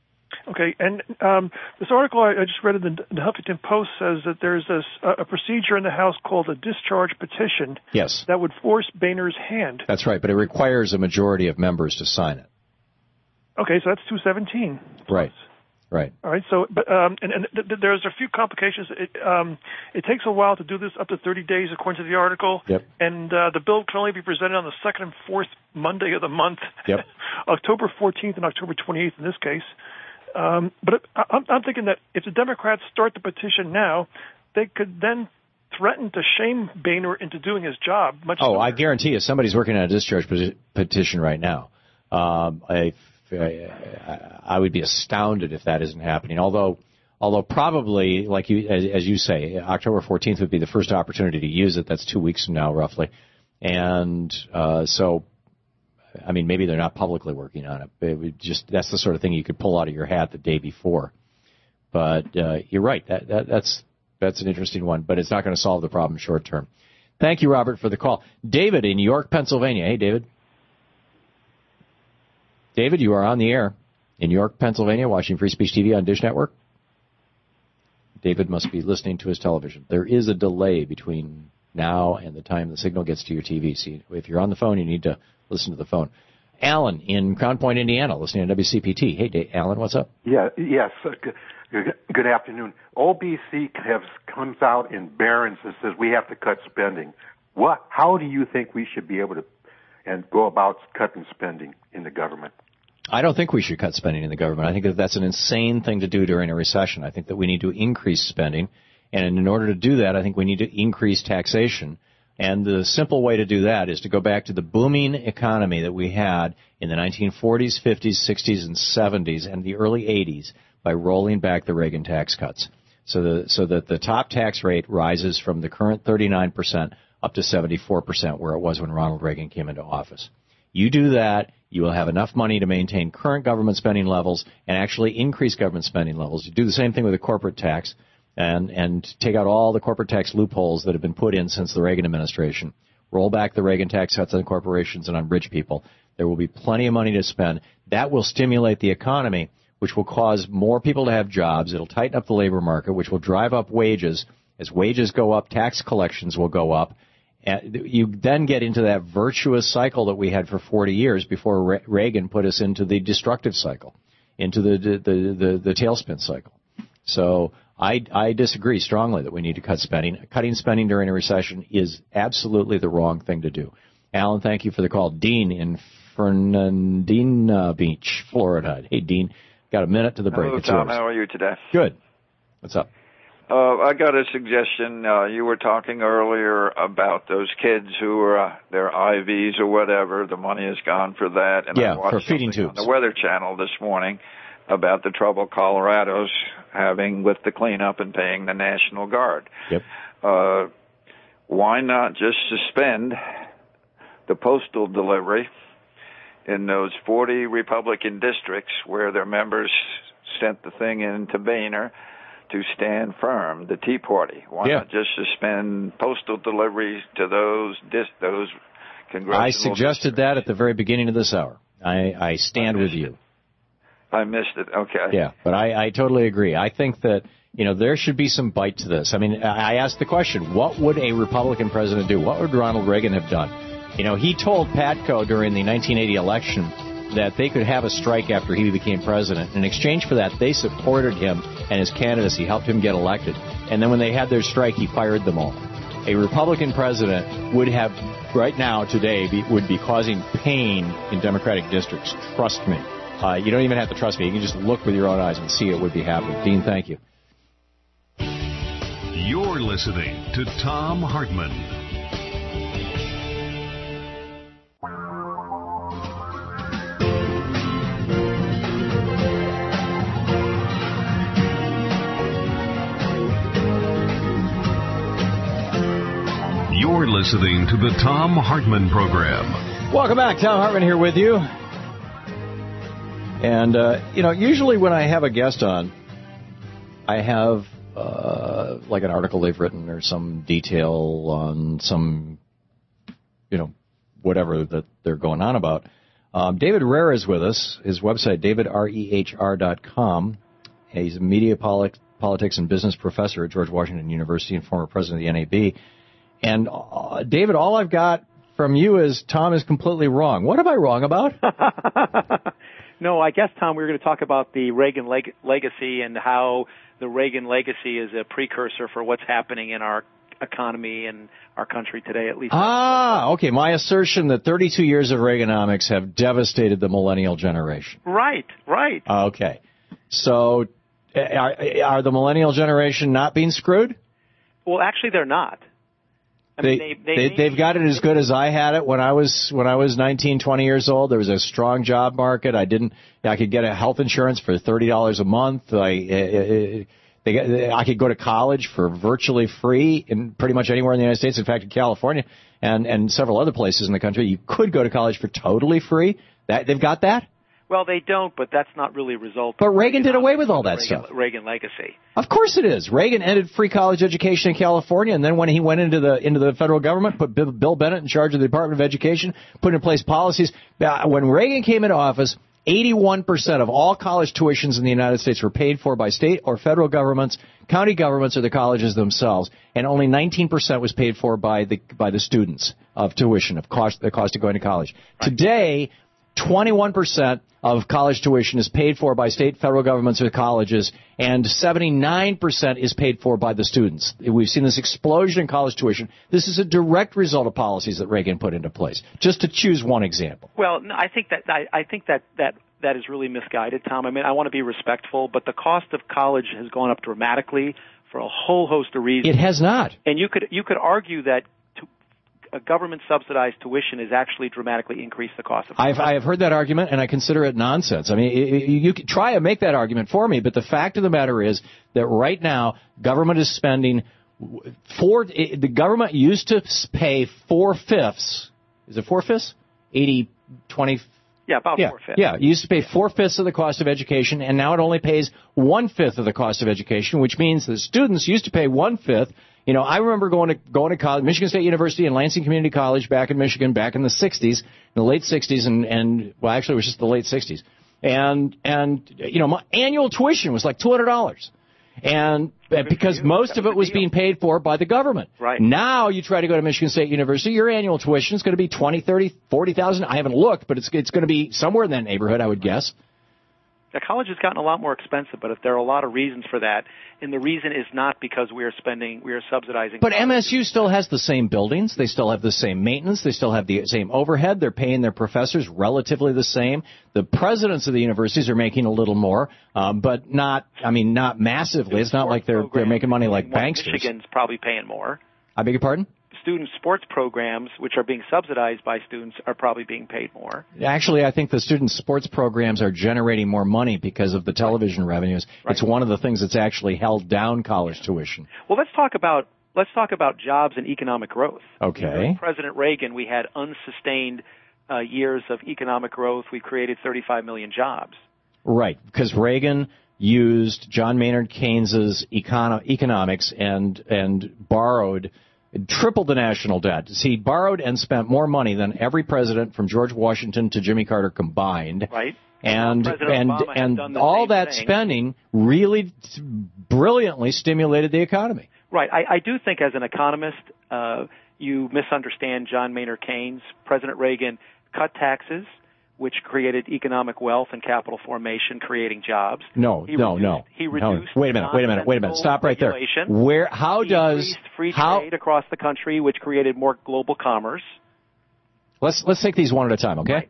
Okay, and um, this article I, I just read in the, the Huffington Post says that there's this, uh, a procedure in the House called a discharge petition. Yes. That would force Boehner's hand. That's right, but it requires a majority of members to sign it. Okay, so that's two seventeen. Right. Right. All right. So, but um, and, and th- th- there's a few complications. It, um, it takes a while to do this, up to thirty days, according to the article. Yep. And uh, the bill can only be presented on the second and fourth Monday of the month. Yep. October fourteenth and October twenty-eighth in this case. Um, but I'm, I'm thinking that if the Democrats start the petition now, they could then threaten to shame Boehner into doing his job. Much oh, sooner. I guarantee you, somebody's working on a discharge peti- petition right now. Um, I. I would be astounded if that isn't happening. Although, although probably, like you, as, as you say, October fourteenth would be the first opportunity to use it. That's two weeks from now, roughly. And uh, so, I mean, maybe they're not publicly working on it. It would just that's the sort of thing you could pull out of your hat the day before. But uh, you're right. That, that that's that's an interesting one. But it's not going to solve the problem short term. Thank you, Robert, for the call. David in York, Pennsylvania. Hey, David. David, you are on the air in York, Pennsylvania, watching Free Speech T V on Dish Network. David must be listening to his television. There is a delay between now and the time the signal gets to your T V. See, if you're on the phone, you need to listen to the phone. Alan in Crown Point, Indiana, listening to W C P T. Hey, Dave, Alan, what's up? Yeah, yes. Uh, good, good afternoon. O B C has comes out in Barron's and says we have to cut spending. What? How do you think we should be able to and go about cutting spending in the government? I don't think we should cut spending in the government. I think that that's an insane thing to do during a recession. I think that we need to increase spending, and in order to do that, I think we need to increase taxation. And the simple way to do that is to go back to the booming economy that we had in the nineteen forties, fifties, sixties, and seventies, and the early eighties by rolling back the Reagan tax cuts, so, the, so that the top tax rate rises from the current thirty-nine percent up to seventy-four percent, where it was when Ronald Reagan came into office. You do that, you will have enough money to maintain current government spending levels and actually increase government spending levels. You do the same thing with the corporate tax and, and take out all the corporate tax loopholes that have been put in since the Reagan administration. Roll back the Reagan tax cuts on corporations and on rich people. There will be plenty of money to spend. That will stimulate the economy, which will cause more people to have jobs. It'll tighten up the labor market, which will drive up wages. As wages go up, tax collections will go up. And you then get into that virtuous cycle that we had for forty years before Re- Reagan put us into the destructive cycle, into the the the, the, the tailspin cycle. So I, I disagree strongly that we need to cut spending. Cutting spending during a recession is absolutely the wrong thing to do. Alan, thank you for the call. Dean in Fernandina Beach, Florida. Hey, Dean, got a minute to the break. Hello, it's Tom. yours. How are you today? Good. What's up? Uh, I got a suggestion. Uh, you were talking earlier about those kids who are uh, their I Vs or whatever. The money is gone for that. And yeah, I watched for feeding tubes. On the Weather Channel this morning about the trouble Colorado's having with the cleanup and paying the National Guard. Yep. Uh, why not just suspend the postal delivery in those forty Republican districts where their members sent the thing into Boehner to stand firm, the Tea Party? Why yeah. not just suspend postal deliveries to those dis- those congressional I suggested districts? that at the very beginning of this hour. I, I stand I with you. It. I missed it. Okay. Yeah, but I, I totally agree. I think that, you know, there should be some bite to this. I mean, I asked the question, what would a Republican president do? What would Ronald Reagan have done? You know, he told Patco during the nineteen eighty election that they could have a strike after he became president. In exchange for that, they supported him and his candidacy, helped him get elected. And then when they had their strike, he fired them all. A Republican president would have, right now, today, be, would be causing pain in Democratic districts. Trust me. Uh, you don't even have to trust me. You can just look with your own eyes and see it would be happening. Dean, thank you. You're listening to Thom Hartmann. You're listening to the Thom Hartmann Program. Welcome back. Thom Hartmann here with you. And, uh, you know, usually when I have a guest on, I have, uh, like an article they've written or some detail on some, you know, whatever that they're going on about. Um, David Rehr is with us. His website, david rehr dot com. He's a media polit- politics and business professor at George Washington University and former president of the N A B. And, uh, David, all I've got from you is Tom is completely wrong. What am I wrong about? No, I guess, Tom, we were going to talk about the Reagan leg- legacy and how the Reagan legacy is a precursor for what's happening in our economy and our country today, at least. Ah, okay. My assertion that thirty-two years of Reaganomics have devastated the millennial generation. Right, right. Okay. So are, are the millennial generation not being screwed? Well, actually, they're not. I They, mean, they, they, they, they've got it as good as I had it when I was when I was nineteen, twenty years old. There was a strong job market. I didn't. I could get a health insurance for thirty dollars a month. I uh, they, I could go to college for virtually free in pretty much anywhere in the United States. In fact, in California and and several other places in the country, you could go to college for totally free. That they've got that. Well, they don't, but that's not really a result. But Reagan did away with all that Reagan, stuff. Reagan legacy. Of course it is. Reagan ended free college education in California, and then when he went into the into the federal government, put Bill Bennett in charge of the Department of Education, put in place policies. When Reagan came into office, eighty-one percent of all college tuitions in the United States were paid for by state or federal governments, county governments, or the colleges themselves, and only nineteen percent was paid for by the by the students of tuition, of cost the cost of going to college. Right. Today, twenty-one percent of college tuition is paid for by state, federal governments, or colleges, and seventy-nine percent is paid for by the students. We've seen this explosion in college tuition. This is a direct result of policies that Reagan put into place, just to choose one example. Well, no, I think that I, I think that, that that is really misguided, Tom. I mean, I want to be respectful, but the cost of college has gone up dramatically for a whole host of reasons. It has not. And you could you could argue that a government-subsidized tuition has actually dramatically increased the cost of college. I've, I have heard that argument, and I consider it nonsense. I mean, you, you can try and make that argument for me, but the fact of the matter is that right now, government is spending four. The government used to pay four-fifths. Is it four-fifths? eighty, twenty. Yeah, about yeah, four-fifths. Yeah, it used to pay four-fifths of the cost of education, and now it only pays one-fifth of the cost of education, which means the students used to pay one-fifth. You know, I remember going to going to college, Michigan State University and Lansing Community College back in Michigan, back in the sixties, in the late sixties, and, and well, actually, it was just the late sixties. And, and you know, my annual tuition was like two hundred dollars. And because most of it was being paid for by the government. Right. Now you try to go to Michigan State University, your annual tuition is going to be twenty, thirty, forty thousand. I haven't looked, but it's it's going to be somewhere in that neighborhood, I would guess. The college has gotten a lot more expensive, but if there are a lot of reasons for that, and the reason is not because we are spending, we are subsidizing. But M S U still has the same buildings. They still have the same maintenance. They still have the same overhead. They're paying their professors relatively the same. The presidents of the universities are making a little more, um, but not, I mean, not massively. It's not like they're they're making money like banksters. Michigan's probably paying more. I beg your pardon? Student sports programs, which are being subsidized by students, are probably being paid more. Actually, I think the student sports programs are generating more money because of the television revenues. Right. It's one of the things that's actually held down college tuition. Well, let's talk about let's talk about jobs and economic growth. Okay. During President Reagan, we had unsustained uh, years of economic growth. We created thirty-five million jobs. Right, because Reagan used John Maynard Keynes's econo- economics and and borrowed. Tripled the national debt. See, he borrowed and spent more money than every president from George Washington to Jimmy Carter combined. Right. And and and, and all that thing. spending really brilliantly stimulated the economy. Right. I, I do think as an economist, uh, you misunderstand John Maynard Keynes. President Reagan cut taxes, which created economic wealth and capital formation, creating jobs. No, he no, reduced, no. He reduced. No. Wait a minute. Wait a minute. Wait a minute. Stop right there. Where? How he does increased free how, trade across the country, which created more global commerce? Let's let's take these one at a time, okay? Right.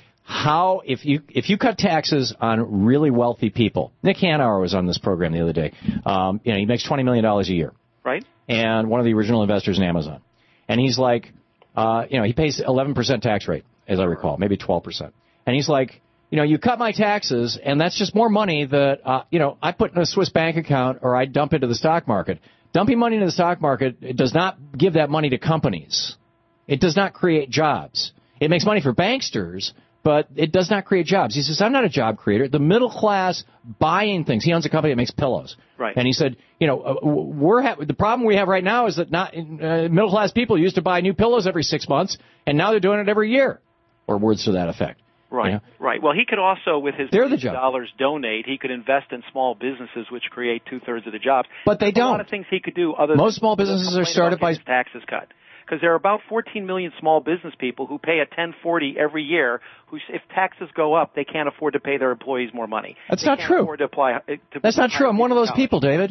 How if you if you cut taxes on really wealthy people? Nick Hanauer was on this program the other day. Um, you know, he makes twenty million dollars a year, right? And one of the original investors in Amazon, and he's like, uh, you know, he pays eleven percent tax rate, as I recall, maybe twelve percent. And he's like, you know, you cut my taxes, and that's just more money that, uh, you know, I put in a Swiss bank account or I dump into the stock market. Dumping money into the stock market, it does not give that money to companies. It does not create jobs. It makes money for banksters, but it does not create jobs. He says, I'm not a job creator. The middle class buying things. He owns a company that makes pillows. Right. And he said, you know, uh, we're ha- the problem we have right now is that not uh, middle class people used to buy new pillows every six months, and now they're doing it every year, or words to that effect. Right, yeah. right. Well, he could also, with his They're the job. dollars donate, he could invest in small businesses, which create two-thirds of the jobs. But they There's don't. A lot of things he could do other Most than small businesses are started by taxes cut. Because there are about fourteen million small business people who pay a ten forty every year, who, if taxes go up, they can't afford to pay their employees more money. That's they not can't true. Afford to apply, uh, to That's not true. I'm one of those people, David.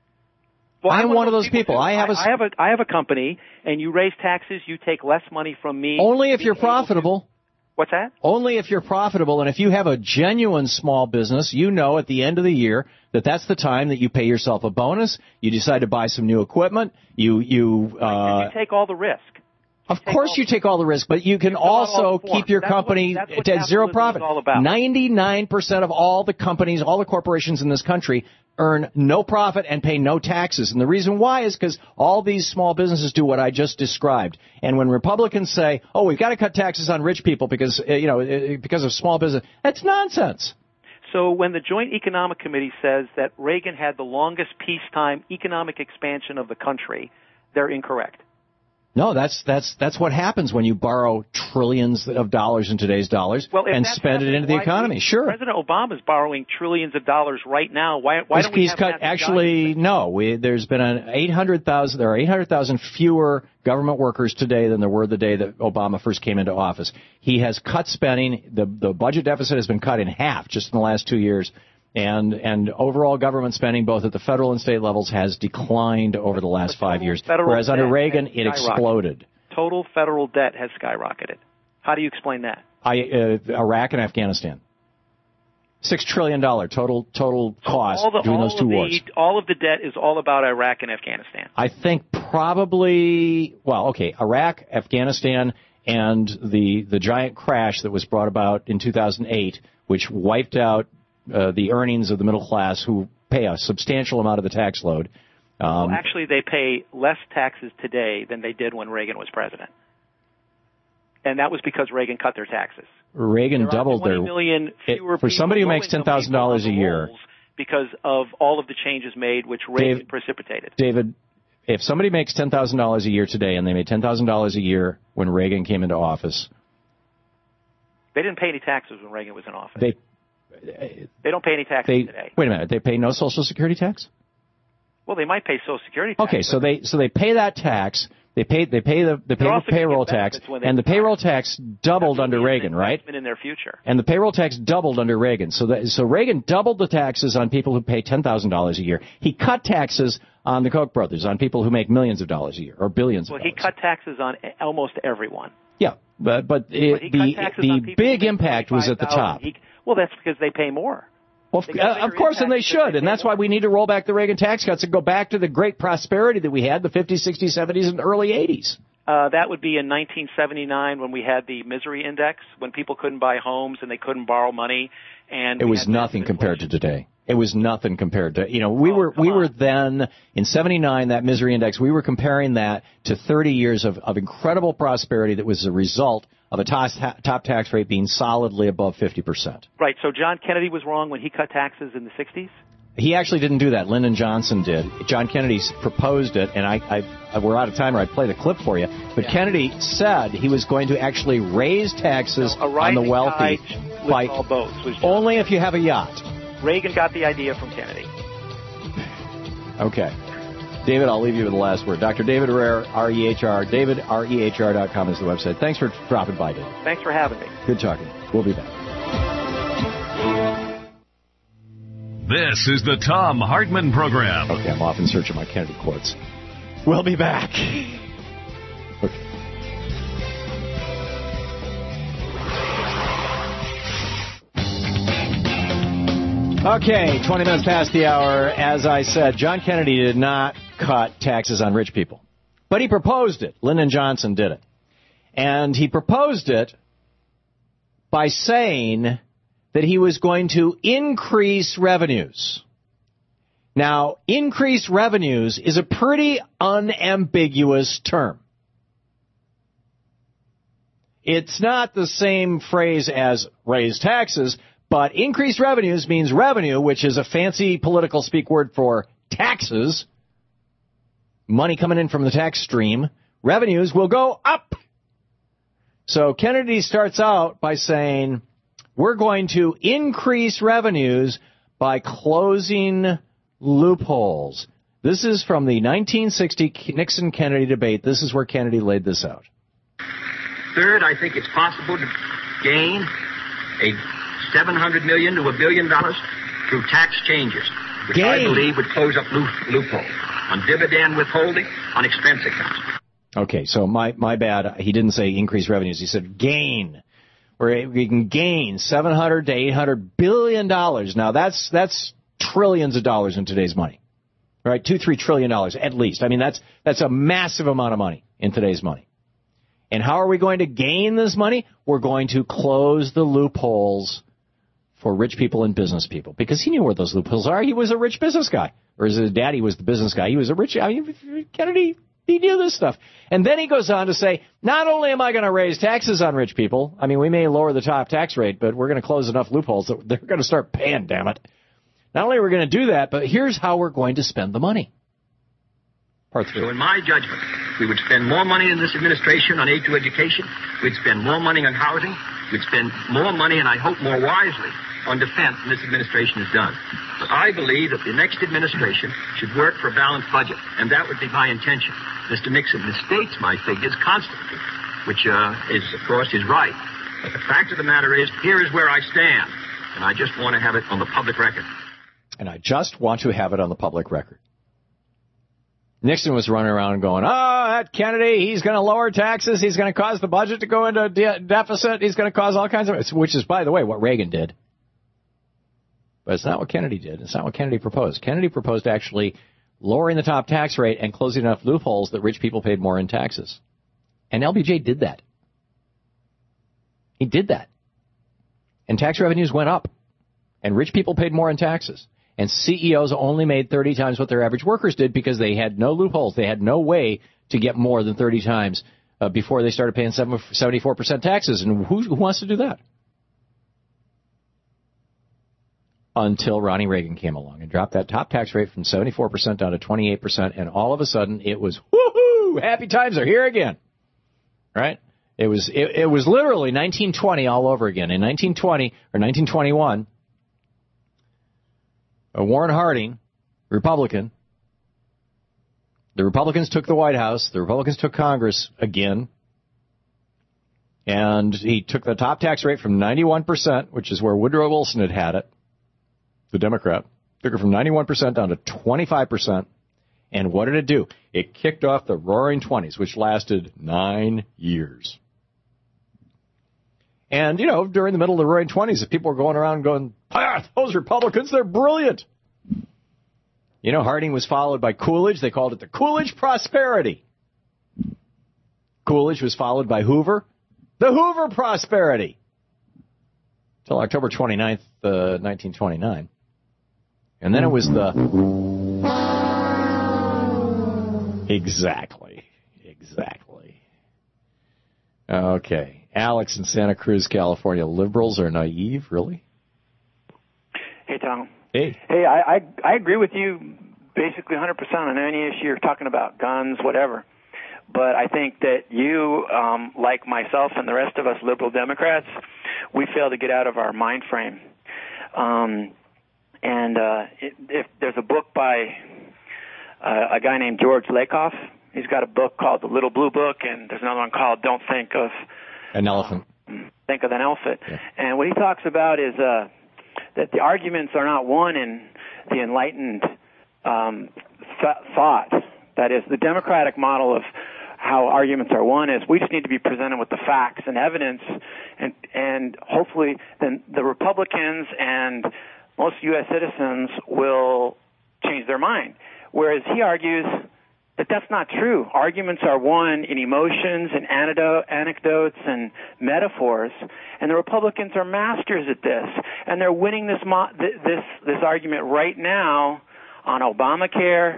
Well, I'm, I'm one of those people. people. I have a I have a I have a company, and you raise taxes, you take less money from me. Only if you're profitable. What's that? Only if you're profitable, and if you have a genuine small business, you know at the end of the year that that's the time that you pay yourself a bonus, you decide to buy some new equipment, you you uh you take all the risk. Of course you take all the risk, but you can also keep your company at zero profit. ninety-nine percent of all the companies, all the corporations in this country earn no profit and pay no taxes. And the reason why is because all these small businesses do what I just described. And when Republicans say, oh, we've got to cut taxes on rich people because, you know, because of small business, that's nonsense. So when the Joint Economic Committee says that Reagan had the longest peacetime economic expansion of the country, they're incorrect. No, that's that's that's what happens when you borrow trillions of dollars in today's dollars well, and spend it into the economy. Sure, President Obama is borrowing trillions of dollars right now. Why? Why don't we he's have cut? Actually, no. We, there's been an eight hundred thousand. There are eight hundred thousand fewer government workers today than there were the day that Obama first came into office. He has cut spending. The the budget deficit has been cut in half just in the last two years. And and overall government spending, both at the federal and state levels, has declined over the last five years. Whereas under Reagan, it exploded. Total federal debt has skyrocketed. How do you explain that? I, uh, Iraq and Afghanistan. Six trillion dollar total total cost all the, between all those two the, wars. All of the debt is all about Iraq and Afghanistan. I think probably well, okay, Iraq, Afghanistan, and the the giant crash that was brought about in two thousand eight, which wiped out Uh, the earnings of the middle class who pay a substantial amount of the tax load. Um, well, actually, they pay less taxes today than they did when Reagan was president. And that was because Reagan cut their taxes. Reagan there doubled are their... million fewer it, for somebody who makes ten thousand dollars a year... Because of all of the changes made, which Reagan Dave, precipitated. David, if somebody makes ten thousand dollars a year today and they made ten thousand dollars a year when Reagan came into office... They didn't pay any taxes when Reagan was in office. They They don't pay any taxes they, today. Wait a minute. They pay no Social Security tax? Well, they might pay Social Security tax. Okay, so they so they pay that tax, They pay they pay the they pay the payroll tax, and the payroll tax doubled under Reagan, right? In their future. And the payroll tax doubled under Reagan. So that, so Reagan doubled the taxes on people who pay ten thousand dollars a year. He cut taxes on the Koch brothers, on people who make millions of dollars a year or billions well, of dollars. Well, he cut taxes on almost everyone. Yeah, but but it, the the big impact was at the top. He, well, that's because they pay more. Well, uh, of course, and they should, and that's why we need to roll back the Reagan tax cuts and go back to the great prosperity that we had the fifties, sixties, seventies, and early eighties. Uh, that would be in nineteen seventy-nine when we had the misery index, when people couldn't buy homes and they couldn't borrow money. And it was nothing compared to today. It was nothing compared to, you know, we oh, were we on. were then in seventy-nine, that misery index, we were comparing that to thirty years of, of incredible prosperity that was a result of a top, top tax rate being solidly above fifty percent. Right. So John Kennedy was wrong when he cut taxes in the sixties? He actually didn't do that. Lyndon Johnson did. John Kennedy proposed it, and I, I we're out of time, or I'd play the clip for you. But yeah. Kennedy said he was going to actually raise taxes no, on the wealthy by all boats was only if you have a yacht. Reagan got the idea from Kennedy. Okay. David, I'll leave you with the last word. Doctor David Rehr, R E H R. David R E H R dot com is the website. Thanks for dropping by, David. Thanks for having me. Good talking. We'll be back. This is the Thom Hartmann Program. Okay, I'm off in search of my Kennedy quotes. We'll be back. Okay. Okay, twenty minutes past the hour. As I said, John Kennedy did not cut taxes on rich people. But he proposed it. Lyndon Johnson did it. And he proposed it by saying that he was going to increase revenues. Now, increase revenues is a pretty unambiguous term. It's not the same phrase as raise taxes, but increased revenues means revenue, which is a fancy political speak word for taxes, money coming in from the tax stream. Revenues will go up. So Kennedy starts out by saying, we're going to increase revenues by closing loopholes. This is from the nineteen sixty Nixon-Kennedy debate. This is where Kennedy laid this out. Third, I think it's possible to gain a seven hundred million dollars to a billion dollars through tax changes, which gain. I believe would close up loop, loopholes on dividend withholding, on expense accounts. Okay, so my, my bad. He didn't say increase revenues. He said gain. Where we can gain seven hundred to eight hundred billion dollars. Now, that's that's trillions of dollars in today's money, right? Two, three trillion dollars at least. I mean, that's that's a massive amount of money in today's money. And how are we going to gain this money? We're going to close the loopholes for rich people and business people, because he knew where those loopholes are. He was a rich business guy, or his daddy was the business guy. He was a rich. I mean, Kennedy. He knew this stuff. And then he goes on to say, not only am I going to raise taxes on rich people, I mean, we may lower the top tax rate, but we're going to close enough loopholes that they're going to start paying, damn it. Not only are we going to do that, but here's how we're going to spend the money. Part three. So in my judgment, we would spend more money in this administration on aid to education. We'd spend more money on housing. We'd spend more money, and I hope more wisely, on defense than this administration has done. But I believe that the next administration should work for a balanced budget, and that would be my intention. Mister Nixon misstates my figures constantly, which uh, is, of course, is right. But the fact of the matter is, here is where I stand, and I just want to have it on the public record. And I just want to have it on the public record. Nixon was running around going, oh, that Kennedy, he's going to lower taxes, he's going to cause the budget to go into de- deficit, he's going to cause all kinds of... Which is, by the way, what Reagan did. But it's not what Kennedy did. It's not what Kennedy proposed. Kennedy proposed actually lowering the top tax rate and closing enough loopholes that rich people paid more in taxes. And L B J did that. He did that. And tax revenues went up. And rich people paid more in taxes. And C E Os only made thirty times what their average workers did because they had no loopholes. They had no way to get more than thirty times uh, before they started paying seventy-four percent taxes. And who, who wants to do that? Until Ronnie Reagan came along and dropped that top tax rate from seventy-four percent down to twenty-eight percent, and all of a sudden it was, woohoo, happy times are here again, right? It was it, it was literally nineteen twenty all over again. In nineteen twenty or nineteen twenty-one, Warren Harding, Republican, The Republicans took the White House. The Republicans took Congress again. And he took the top tax rate from ninety-one percent, which is where Woodrow Wilson had had it, the Democrat. Took it from ninety-one percent down to twenty-five percent. And what did it do? It kicked off the Roaring Twenties, which lasted nine years. And, you know, during the middle of the Roaring Twenties, people were going around going, ah, those Republicans, they're brilliant. You know, Harding was followed by Coolidge. They called it the Coolidge Prosperity. Coolidge was followed by Hoover. The Hoover Prosperity. Until October twenty-ninth, uh, nineteen twenty-nine. And then it was the... Exactly. Exactly. Okay. Alex in Santa Cruz, California. Liberals are naive, really? Hey, Tom. Hey. Hey, I, I, I agree with you basically one hundred percent on any issue you're talking about, guns, whatever. But I think that you, um, like myself and the rest of us liberal Democrats, we fail to get out of our mind frame. Um, and uh, it, if there's a book by uh, a guy named George Lakoff. He's got a book called The Little Blue Book, and there's another one called Don't Think of an Elephant. Um, think of an Elephant. Yeah. And what he talks about is uh, that the arguments are not won in the enlightened um, th- thought. That is, the democratic model of how arguments are won is we just need to be presented with the facts and evidence, and and hopefully then the Republicans and most U S citizens will change their mind. Whereas he argues that that's not true. Arguments are won in emotions and anecdotes and metaphors, and the Republicans are masters at this, and they're winning this mo- this this argument right now on Obamacare.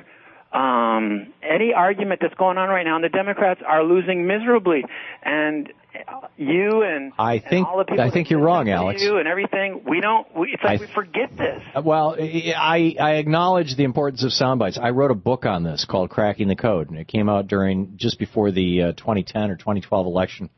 Um, any argument that's going on right now, and the Democrats are losing miserably. And you and, I think, and all the people I think you're wrong, Alex. You and everything, we don't. We, it's like I, we forget this. Well, I, I acknowledge the importance of sound bites. I wrote a book on this called Cracking the Code, and it came out during just before the uh, twenty ten or twenty twelve election.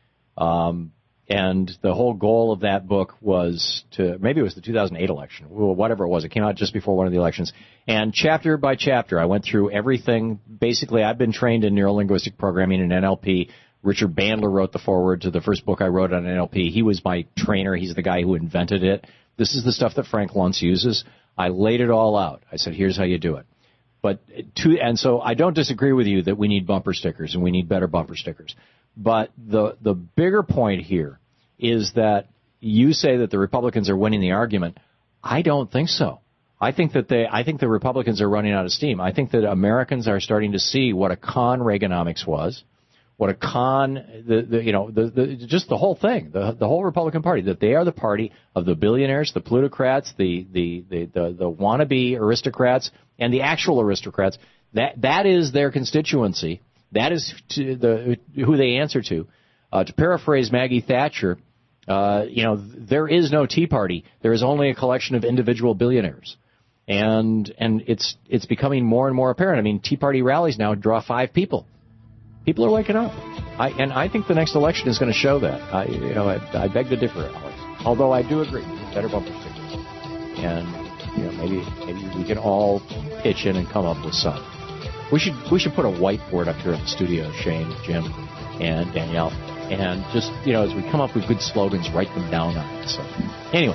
Um, and the whole goal of that book was to, maybe it was the two thousand eight election, whatever it was. It came out just before one of the elections. And chapter by chapter, I went through everything. Basically, I've been trained in neurolinguistic programming and N L P. Richard Bandler wrote the foreword to the first book I wrote on N L P. He was my trainer. He's the guy who invented it. This is the stuff that Frank Luntz uses. I laid it all out. I said, here's how you do it. But to, and so I don't disagree with you that we need bumper stickers and we need better bumper stickers. But the the bigger point here is that you say that the Republicans are winning the argument. I don't think so. I think that they I think the Republicans are running out of steam. I think that Americans are starting to see what a con Reaganomics was, what a con the, the you know the, the just the whole thing, the the whole Republican Party, that they are the party of the billionaires, the plutocrats, the the the the, the wannabe aristocrats, and the actual aristocrats. That that is their constituency. That is to the who they answer to. Uh, to paraphrase Maggie Thatcher, uh, you know, there is no Tea Party. There is only a collection of individual billionaires. And and it's it's becoming more and more apparent. I mean, Tea Party rallies now draw five people. People are waking up. I, and I think the next election is going to show that. I, you know, I, I beg to differ, Alex. Although I do agree, better bumper stickers. And you know, maybe maybe we can all pitch in and come up with some. We should we should put a whiteboard up here in the studio, Shane, Jim, and Danielle, and just you know, as we come up with good slogans, write them down on it. So anyway.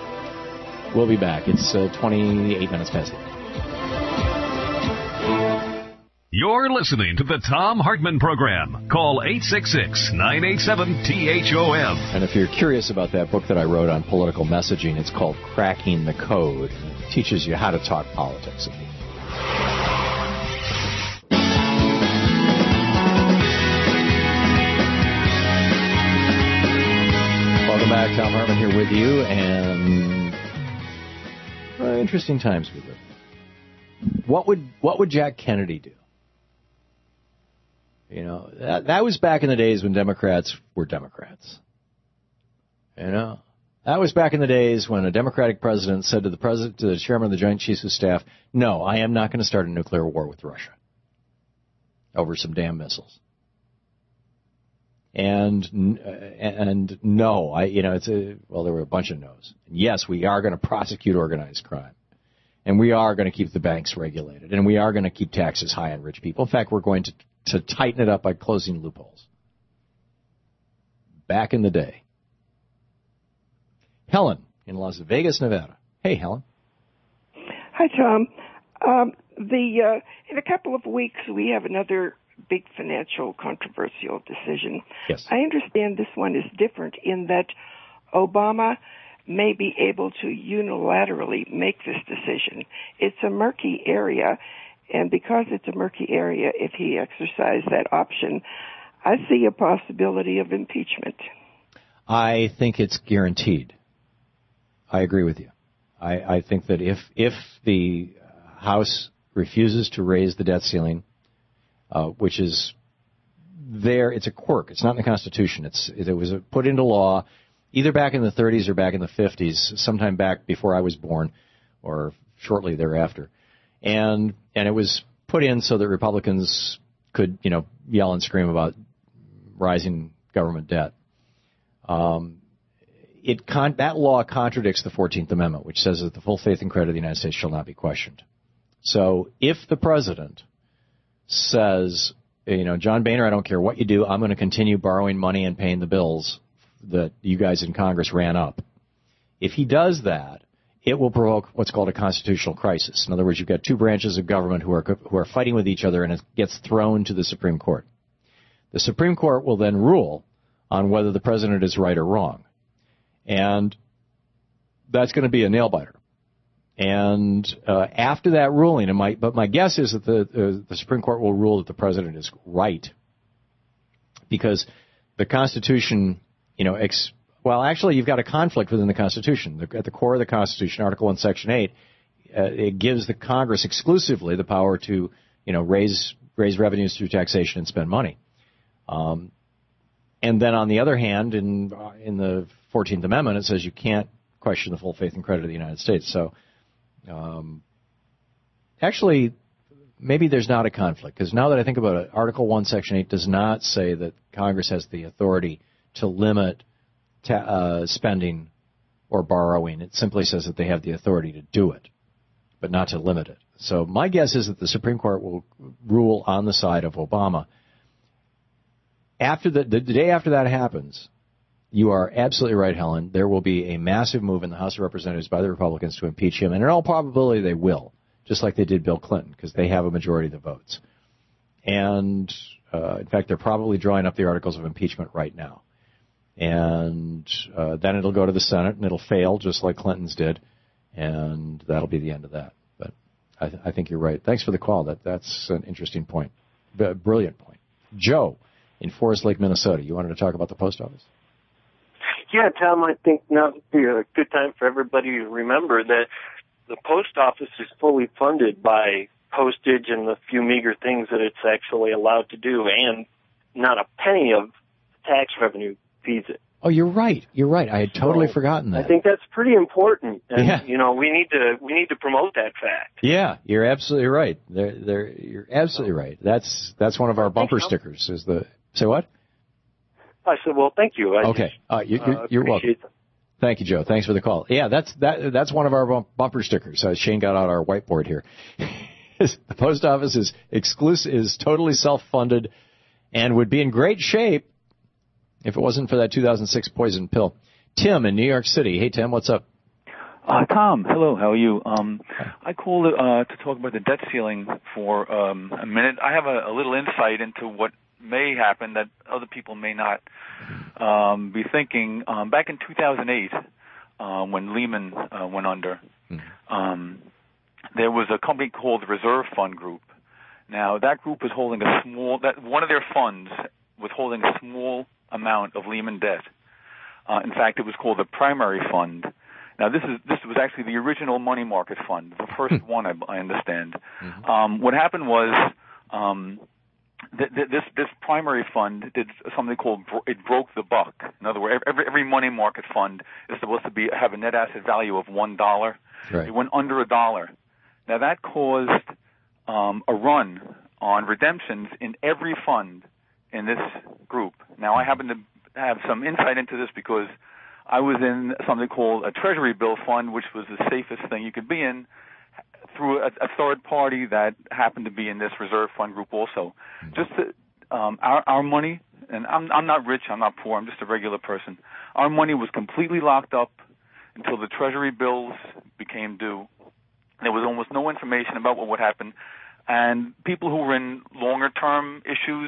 We'll be back. It's uh, twenty-eight minutes past eight. You're listening to the Thom Hartmann Program. Call eight six six, nine eight seven, T H O M. And if you're curious about that book that I wrote on political messaging, it's called Cracking the Code. It teaches you how to talk politics. Welcome back. Thom Hartmann here with you, and Uh, interesting times we live in. What would what would Jack Kennedy do? You know, that that was back in the days when Democrats were Democrats. You know, that was back in the days when a Democratic president said to the president, to the chairman of the Joint Chiefs of Staff, "No, I am not going to start a nuclear war with Russia over some damn missiles." And and no, I you know it's a well there were a bunch of no's. Yes, we are going to prosecute organized crime, And we are going to keep the banks regulated, and we are going to keep taxes high on rich people. In fact, we're going to, to tighten it up by closing loopholes. Back in the day. Helen in Las Vegas, Nevada. Hey, Helen. Hi, Tom. Um, the uh, in a couple of weeks, we have another big financial controversial decision. Yes. I understand this one is different in that Obama may be able to unilaterally make this decision. It's a murky area, and because it's a murky area, if he exercised that option, I see a possibility of impeachment. I think it's guaranteed. I agree with you. I, I think that if if the House refuses to raise the debt ceiling, uh, which is there, it's a quirk. It's not in the Constitution. It's it was put into law either back in the thirties or back in the fifties, sometime back before I was born, or shortly thereafter, and and it was put in so that Republicans could, you know, yell and scream about rising government debt. Um, it con- that law contradicts the fourteenth Amendment, which says that the full faith and credit of the United States shall not be questioned. So if the president says, you know, John Boehner, I don't care what you do, I'm going to continue borrowing money and paying the bills that you guys in Congress ran up. If he does that, it will provoke what's called a constitutional crisis. In other words, you've got two branches of government who are who are fighting with each other, and it gets thrown to the Supreme Court. The Supreme Court will then rule on whether the president is right or wrong. And that's going to be a nail-biter. And uh, after that ruling, and my, but my guess is that the, uh, the Supreme Court will rule that the president is right, because the Constitution, you know, ex- well, actually, you've got a conflict within the Constitution. The, at the core of the Constitution, Article one, Section eight, uh, it gives the Congress exclusively the power to, you know, raise raise revenues through taxation and spend money. Um, and then on the other hand, in uh, in the fourteenth Amendment, it says you can't question the full faith and credit of the United States. So, um, actually, maybe there's not a conflict, because now that I think about it, Article one, Section eight does not say that Congress has the authority to limit ta- uh, spending or borrowing. It simply says that they have the authority to do it, but not to limit it. So my guess is that the Supreme Court will rule on the side of Obama. After the, the day after that happens, you are absolutely right, Helen. There will be a massive move in the House of Representatives by the Republicans to impeach him, and in all probability they will, just like they did Bill Clinton, because they have a majority of the votes. And, uh, in fact, they're probably drawing up the articles of impeachment right now. And uh, then it'll go to the Senate, and it'll fail, just like Clinton's did, and that'll be the end of that. But I, th- I think you're right. Thanks for the call. That That's an interesting point. B- brilliant point. Joe in Forest Lake, Minnesota. You wanted to talk about the post office? Yeah, Tom, I think now would be a good time for everybody to remember that the post office is fully funded by postage and the few meager things that it's actually allowed to do, and not a penny of tax revenue feeds it. Oh, you're right. You're right. I had totally so, forgotten that. I think that's pretty important, and yeah. you know we need to we need to promote that fact. Yeah, you're absolutely right. They're, they're, you're absolutely right. That's that's one of our bumper stickers. Is the say what? I said, well, thank you. I okay, just, uh, you, you're, uh, you're welcome. Them. Thank you, Joe. Thanks for the call. Yeah, that's that. That's one of our bumper stickers. Uh, Shane got out our whiteboard here. The post office is exclusive, is totally self-funded, and would be in great shape if it wasn't for that two thousand six poison pill. Tim in New York City. Hey, Tim, what's up? Uh, Tom, hello. How are you? Um, I called uh, to talk about the debt ceiling for um, a minute. I have a, a little insight into what may happen that other people may not um, be thinking. Um, back in two thousand eight, um, when Lehman uh, went under, um, there was a company called the Reserve Fund Group. Now, that group was holding a small, that one of their funds was holding a small amount of Lehman debt. Uh, in fact, it was called the Primary Fund. Now, this is this was actually the original money market fund, the first one, I, I understand. Mm-hmm. Um, what happened was um, th- th- this this primary fund did something called bro- it broke the buck. In other words, every, every money market fund is supposed to be have a net asset value of one dollar. Right. It went under a dollar. Now, that caused um, a run on redemptions in every fund in this group. Now, I happen to have some insight into this because I was in something called a treasury bill fund, which was the safest thing you could be in. through a, a third party that happened to be in this reserve fund group also. Just to, um, our our money, and I'm I'm not rich, I'm not poor, I'm just a regular person. Our money was completely locked up until the Treasury bills became due. There was almost no information about what would happen, and people who were in longer term issues,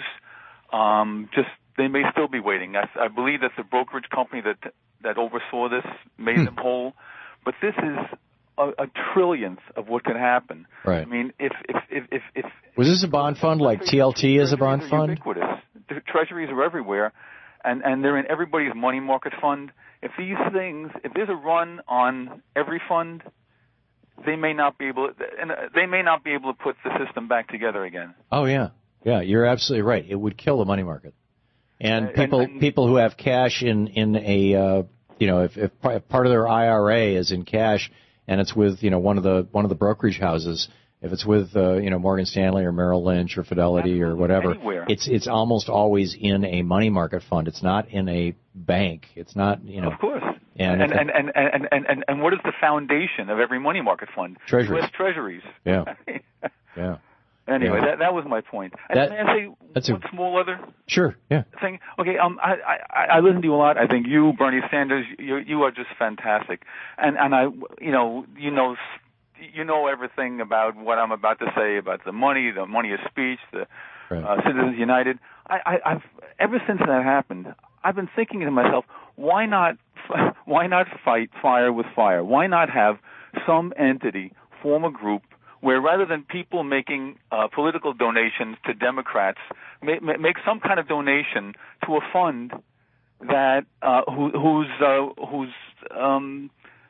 um, just they may still be waiting. I, I believe that the brokerage company that that oversaw this made them whole, but this is a, a trillionth of what could happen. Right. I mean, if if if if, if was this a bond fund like T L T is a bond fund? Ubiquitous. The treasuries are everywhere, and and they're in everybody's money market fund. If these things, if there's a run on every fund, they may not be able, and they may not be able to put the system back together again. Oh yeah, yeah, you're absolutely right. It would kill the money market, and Uh, people and- and- people who have cash in in a uh, you know if, if p- part of their I R A is in cash and it's with you know one of the one of the brokerage houses, if it's with uh, you know Morgan Stanley or Merrill Lynch or Fidelity or whatever, Anywhere. it's it's almost always in a money market fund. It's not in a bank. It's not you know. Of course. And And and, and, and, and, and and what is the foundation of every money market fund? Treasuries. U S Treasuries. Yeah. Yeah. Anyway, Yeah. that that was my point. And That- may I say that's a- one small other Sure. Yeah. thing? Okay, um, I, I I listen to you a lot. I think you, Bernie Sanders, you you are just fantastic. And and I, you know, you know, you know everything about what I'm about to say about the money, the money of speech, the uh, Citizens United. I, I I've ever since that happened, I've been thinking to myself, why not why not fight fire with fire? Why not have some entity form a group where rather than people making uh, political donations to Democrats, make, make some kind of donation to a fund that uh, who, whose uh, whose um,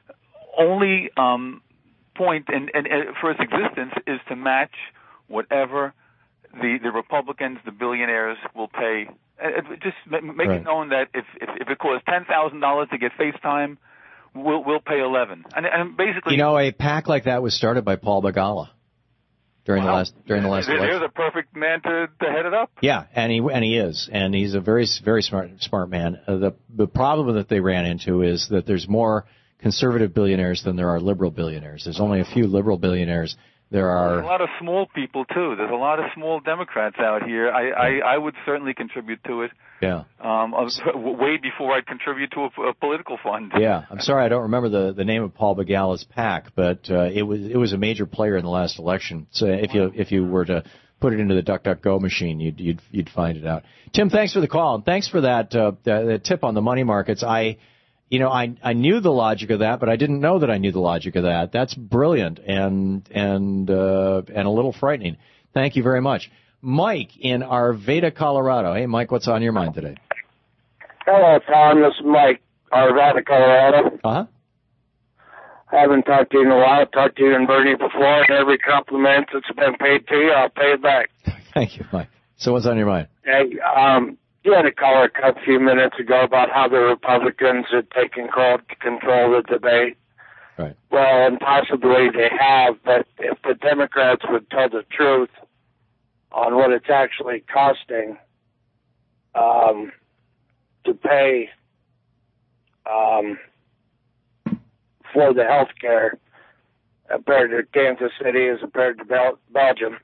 only um, point in, in, in, for its existence is to match whatever the the Republicans, the billionaires, will pay. Uh, just ma- make Right. it known that if if, if it costs ten thousand dollars to get FaceTime, we'll we'll pay eleven. And and basically, You know, a PAC like that was started by Paul Begala during the Wow. last during the last there- election. there's a perfect man to, to head it up. Yeah, and he and he is, and he's a very very smart smart man. Uh, the the problem that they ran into is that there's more conservative billionaires than there are liberal billionaires. There's only a few liberal billionaires. There There's a are lot of small people too. There's a lot of small Democrats out here. I I, I would certainly contribute to it. yeah. Um, of- way before I'd contribute to a, a political fund. Yeah, I'm sorry I don't remember the, the name of Paul Begala's PAC, but uh, it was it was a major player in the last election. So if you if you were to put it into the DuckDuckGo machine, you'd you'd you'd find it out. Tim, thanks for the call and thanks for that uh, that, that tip on the money markets. I you know I I knew the logic of that, but I didn't know that I knew the logic of that. That's brilliant and and uh, and a little frightening. Thank you very much. Mike in Arvada, Colorado. Hey, Mike, what's on your mind today? Hello, Tom. This is Mike, Arvada, Colorado. Uh huh. I haven't talked to you in a while. Talked to you and Bernie before, and every compliment that's been paid to you, I'll pay it back. Thank you, Mike. So what's on your mind? Hey, um, you had a caller a few minutes ago about how the Republicans had taken control, control of the debate. Right. Well, and possibly they have, but if the Democrats would tell the truth on what it's actually costing um, to pay um, for the health care compared to Kansas City as compared to Bel- Belgium.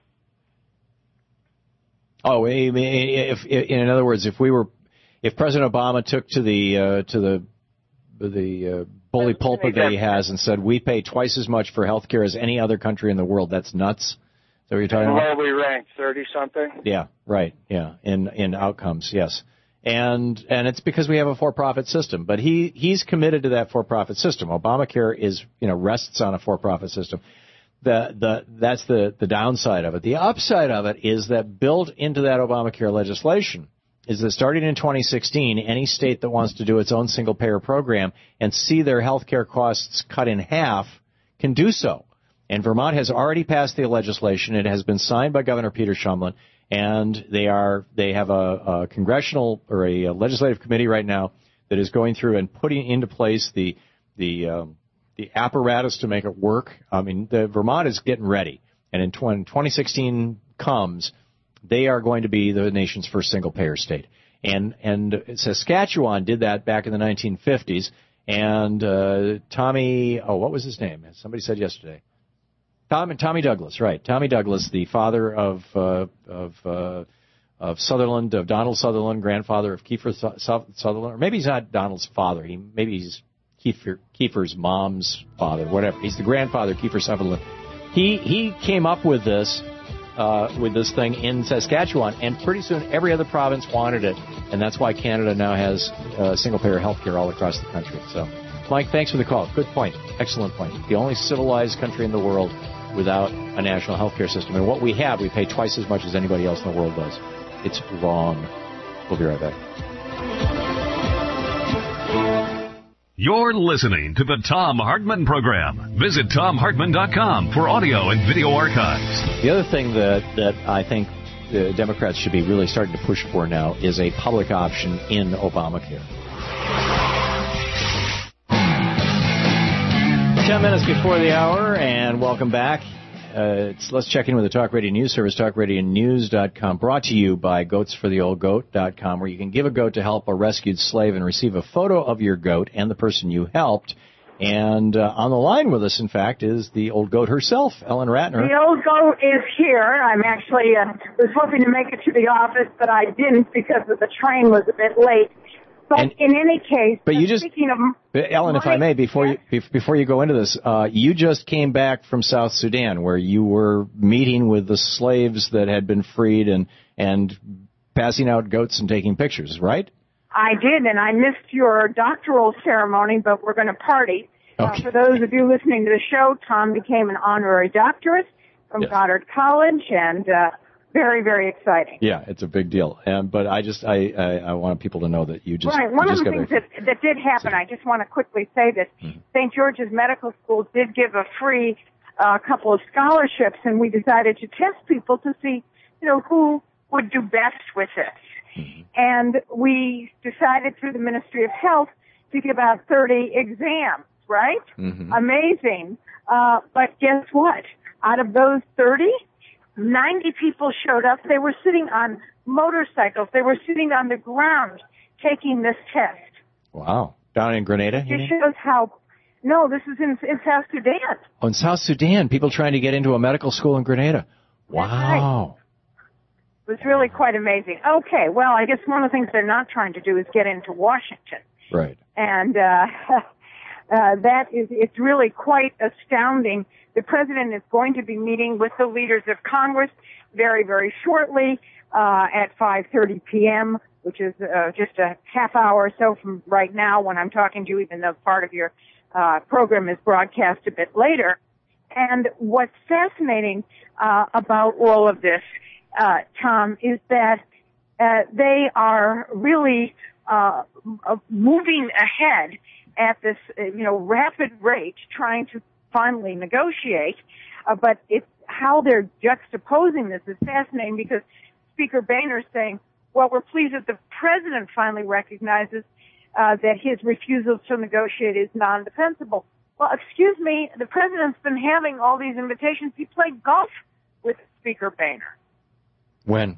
Oh, I mean, if, if in other words, if we were, if President Obama took to the uh, to the the uh, bully pulpit that he has and said we pay twice as much for health care as any other country in the world, that's nuts. Is that what you're talking And about? where we ranked, thirty something. Yeah, right. Yeah, in in outcomes, yes. And and it's because we have a for-profit system. But he he's committed to that for-profit system. Obamacare is you know rests on a for-profit system. The the that's the the downside of it. The upside of it is that built into that Obamacare legislation is that starting in twenty sixteen, any state that wants to do its own single-payer program and see their health care costs cut in half can do so. And Vermont has already passed the legislation. It has been signed by Governor Peter Shumlin, and they are they have a, a congressional or a, a legislative committee right now that is going through and putting into place the the um, the apparatus to make it work. I mean, the Vermont is getting ready, and in twenty sixteen comes, they are going to be the nation's first single-payer state. And and Saskatchewan did that back in the nineteen fifties. And uh, Tommy, oh, what was his name? Somebody said yesterday. Tom, Tommy Douglas, right. Tommy Douglas, the father of uh, of uh, of Sutherland, of Donald Sutherland, grandfather of Kiefer Sutherland. Or maybe he's not Donald's father. He Maybe he's Kiefer, Kiefer's mom's father, whatever. He's the grandfather of Kiefer Sutherland. He, he came up with this, uh, with this thing in Saskatchewan, and pretty soon every other province wanted it, and that's why Canada now has uh, single-payer health care all across the country. So, Mike, thanks for the call. Good point. Excellent point. The only civilized country in the world without a national health care system. And what we have, we pay twice as much as anybody else in the world does. It's wrong. We'll be right back. You're listening to the Thom Hartmann Program. Visit Thom Hartmann dot com for audio and video archives. The other thing that, that I think the Democrats should be really starting to push for now is a public option in Obamacare. Ten minutes before the hour, and welcome back. Uh, it's, let's check in with the Talk Radio News Service, talk radio news dot com, brought to you by goats for the old goat dot com, where you can give a goat to help a rescued slave and receive a photo of your goat and the person you helped. And uh, on the line with us, in fact, is the old goat herself, Ellen Ratner. The old goat is here. I'm actually uh, was hoping to make it to the office, but I didn't because the train was a bit late. But and, in any case, but you just, speaking of... Ellen, if I may, before yes. you before you go into this, uh, you just came back from South Sudan, where you were meeting with the slaves that had been freed and and passing out goats and taking pictures, right? I did, and I missed your doctoral ceremony, but we're going to party. Okay. Uh, for those of you listening to the show, Tom became an honorary doctorate from yes. Goddard College, and... Uh, Very, very exciting. Yeah, it's a big deal. Um, but I just, I, I, I want people to know that you just... Right. One of the things that, that did happen, I just want to quickly say this. Mm-hmm. Saint George's Medical School did give a free uh, couple of scholarships, and we decided to test people to see, you know, who would do best with it. Mm-hmm. And we decided through the Ministry of Health to give out thirty exams, right? Mm-hmm. Amazing. Uh, but guess what? Out of those thirty... ninety people showed up. They were sitting on motorcycles. They were sitting on the ground taking this test. Wow. Down in Grenada? It shows how... No, this is in, in South Sudan. Oh, in South Sudan. People trying to get into a medical school in Grenada. Wow. Right. It was really quite amazing. Okay, well, I guess one of the things they're not trying to do is get into Washington. Right. And uh, uh, that is... It's really quite astounding. The president is going to be meeting with the leaders of Congress very, very shortly uh, at five thirty p.m., which is uh, just a half hour or so from right now when I'm talking to you, even though part of your uh, program is broadcast a bit later. And what's fascinating uh, about all of this, uh, Tom, is that uh, they are really uh, moving ahead at this, uh, you know, rapid rate, trying to finally negotiate, uh, but it's how they're juxtaposing this is fascinating because Speaker Boehner is saying, well, we're pleased that the president finally recognizes uh, that his refusal to negotiate is non-defensible. Well, excuse me, the president's been having all these invitations. He played golf with Speaker Boehner. When?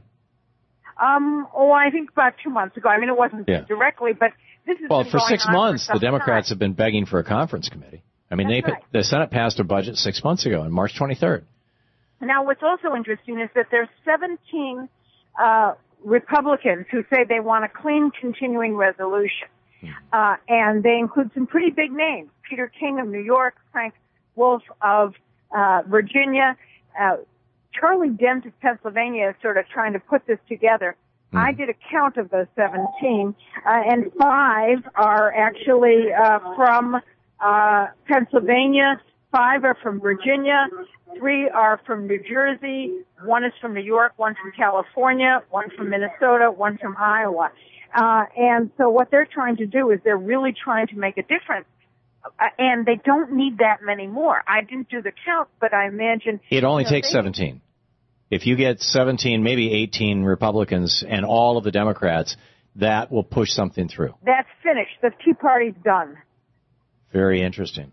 Um, oh, I think about two months ago. I mean, it wasn't yeah. directly, but this is well, for six months, for the Democrats time. have been begging for a conference committee. I mean, That's they right. the Senate passed a budget six months ago on March twenty-third. Now, what's also interesting is that there's seventeen uh, Republicans who say they want a clean continuing resolution. Uh, and they include some pretty big names. Peter King of New York, Frank Wolf of uh, Virginia, uh, Charlie Dent of Pennsylvania is sort of trying to put this together. Mm. I did a count of those seventeen, uh, and five are actually uh, from uh, Pennsylvania, five are from Virginia, three are from New Jersey, one is from New York, one from California, one from Minnesota, one from Iowa. Uh, and so what they're trying to do is they're really trying to make a difference. Uh, and they don't need that many more. I didn't do the count, but I imagine... It only you know, takes they, seventeen. If you get seventeen, maybe eighteen Republicans and all of the Democrats, that will push something through. That's finished. The Tea Party's done. Very interesting.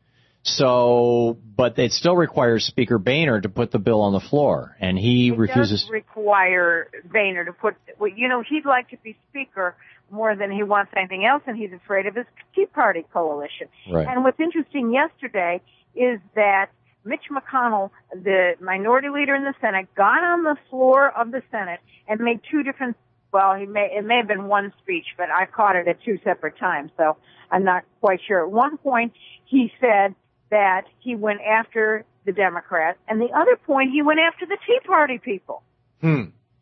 So, but it still requires Speaker Boehner to put the bill on the floor, and he it refuses. Does require Boehner to put. Well, you know, he'd like to be Speaker more than he wants anything else, and he's afraid of his Tea Party coalition. Right. And what's interesting yesterday is that Mitch McConnell, the minority leader in the Senate, got on the floor of the Senate and made two different, well, he may, it may have been one speech, but I caught it at two separate times, so I'm not quite sure. At one point, he said that he went after the Democrats, and the other point, he went after the Tea Party people. Hmm.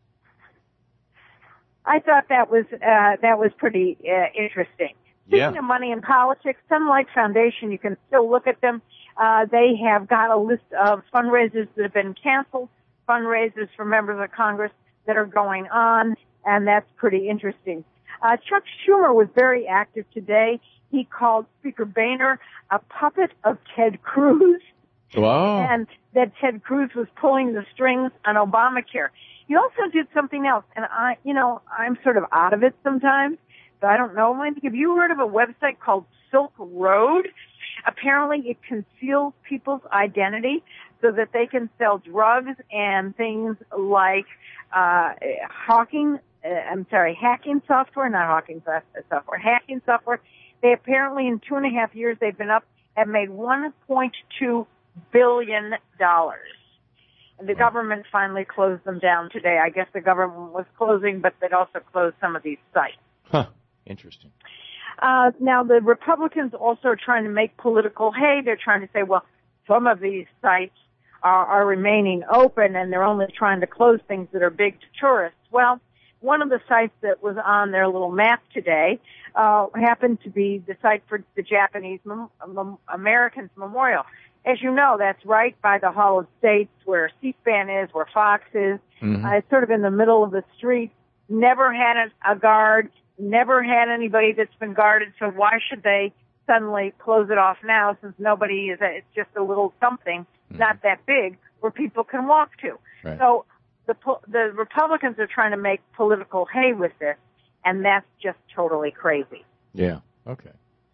I thought that was, uh, that was pretty, uh, interesting. Yeah. Speaking of money in politics, Sunlight Foundation, you can still look at them. Uh, they have got a list of fundraisers that have been canceled, fundraisers for members of Congress that are going on, and that's pretty interesting. Uh, Chuck Schumer was very active today. He called Speaker Boehner a puppet of Ted Cruz. Wow. And that Ted Cruz was pulling the strings on Obamacare. He also did something else, and I, you know, I'm sort of out of it sometimes, so I don't know. Have you heard of a website called Silk Road? Apparently it conceals people's identity so that they can sell drugs and things like, uh, hawking, uh, I'm sorry, hacking software, not hawking software, hacking software. They apparently in two and a half years they've been up, have made one point two billion dollars. And the government finally closed them down today. I guess the government was closing, but they'd also closed some of these sites. Huh. Interesting. Uh, now the Republicans also are trying to make political hay. They're trying to say, well, some of these sites are, are remaining open and they're only trying to close things that are big to tourists. Well, one of the sites that was on their little map today, uh, happened to be the site for the Japanese Mem- Mem- Americans Memorial. As you know, that's right by the Hall of States where C-SPAN is, where Fox is. Mm-hmm. Uh, it's sort of in the middle of the street. Never had a, a guard. Never had anybody that's been guarded, so why should they suddenly close it off now since nobody is, it's just a little something, mm-hmm. not that big, where people can walk to. Right. So the the Republicans are trying to make political hay with this, and that's just totally crazy. Yeah, okay.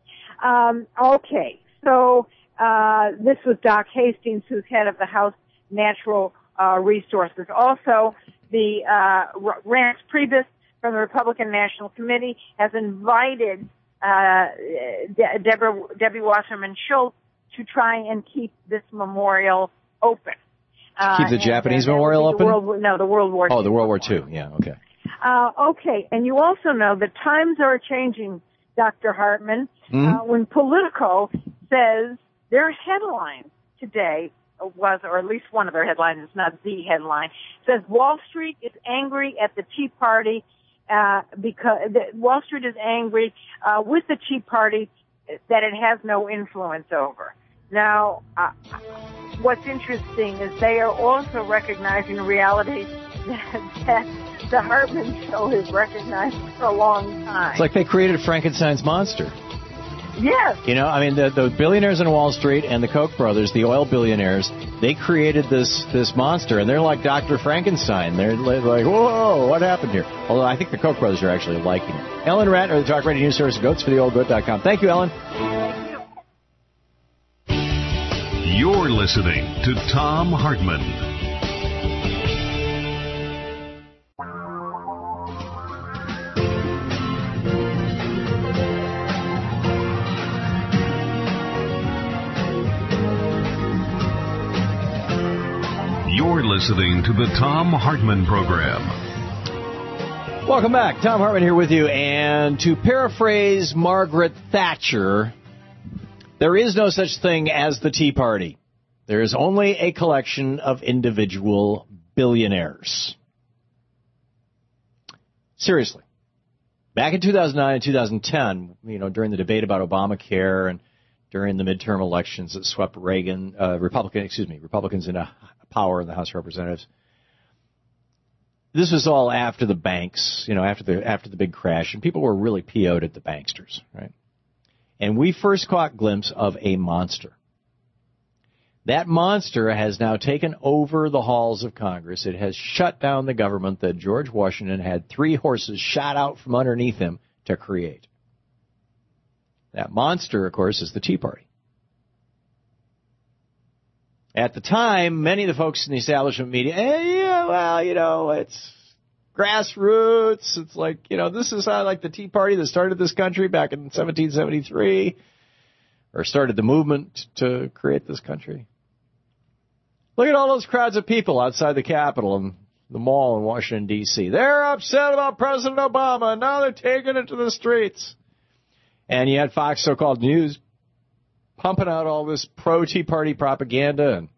Um, okay, so uh, this was Doc Hastings, who's head of the House Natural uh, Resources. Also, the uh, Rance Priebus from the Republican National Committee has invited uh, De- Deborah, Debbie Wasserman Schultz to try and keep this memorial open. Uh, keep the and, Japanese and, and memorial the open? World, no, the World War Two. Oh, the World War Two. Yeah, okay. Uh, okay, and you also know that times are changing, Doctor Hartman. Mm-hmm. Uh, when Politico says their headline today was, or at least one of their headlines, it's not the headline, says Wall Street is angry at the Tea Party. Uh, because the, Wall Street is angry uh, with the Tea Party that it has no influence over. Now, uh, what's interesting is they are also recognizing a reality that, that the Hartman Show has recognized for a long time. It's like they created Frankenstein's monster. Yes. You know, I mean, the, the billionaires in Wall Street and the Koch brothers, the oil billionaires, they created this this monster, and they're like Doctor Frankenstein. They're like, whoa, what happened here? Although I think the Koch brothers are actually liking it. Ellen Ratner, the Talk Radio News Service, goats for the old goat dot com. Thank you, Ellen. You're listening to Thom Hartmann. You're listening to the Thom Hartmann Program. Welcome back. Thom Hartmann here with you. And to paraphrase Margaret Thatcher, there is no such thing as the Tea Party. There is only a collection of individual billionaires. Seriously. Back in two thousand nine and two thousand ten, you know, during the debate about Obamacare and during the midterm elections that swept Reagan, uh, Republican, excuse me, Republicans into power in the House of Representatives. This was all after the banks, you know, after the after the big crash, and people were really P O'd at the banksters, right? And we first caught a glimpse of a monster. That monster has now taken over the halls of Congress. It has shut down the government that George Washington had three horses shot out from underneath him to create. That monster, of course, is the Tea Party. At the time, many of the folks in the establishment media, eh, yeah, well, you know, it's grassroots. It's like, you know, this is how, like the Tea Party that started this country back in seventeen seventy-three, or started the movement to create this country. Look at all those crowds of people outside the Capitol and the mall in Washington, D C They're upset about President Obama, and now they're taking it to the streets. And you had Fox so-called News pumping out all this pro-Tea Party propaganda, and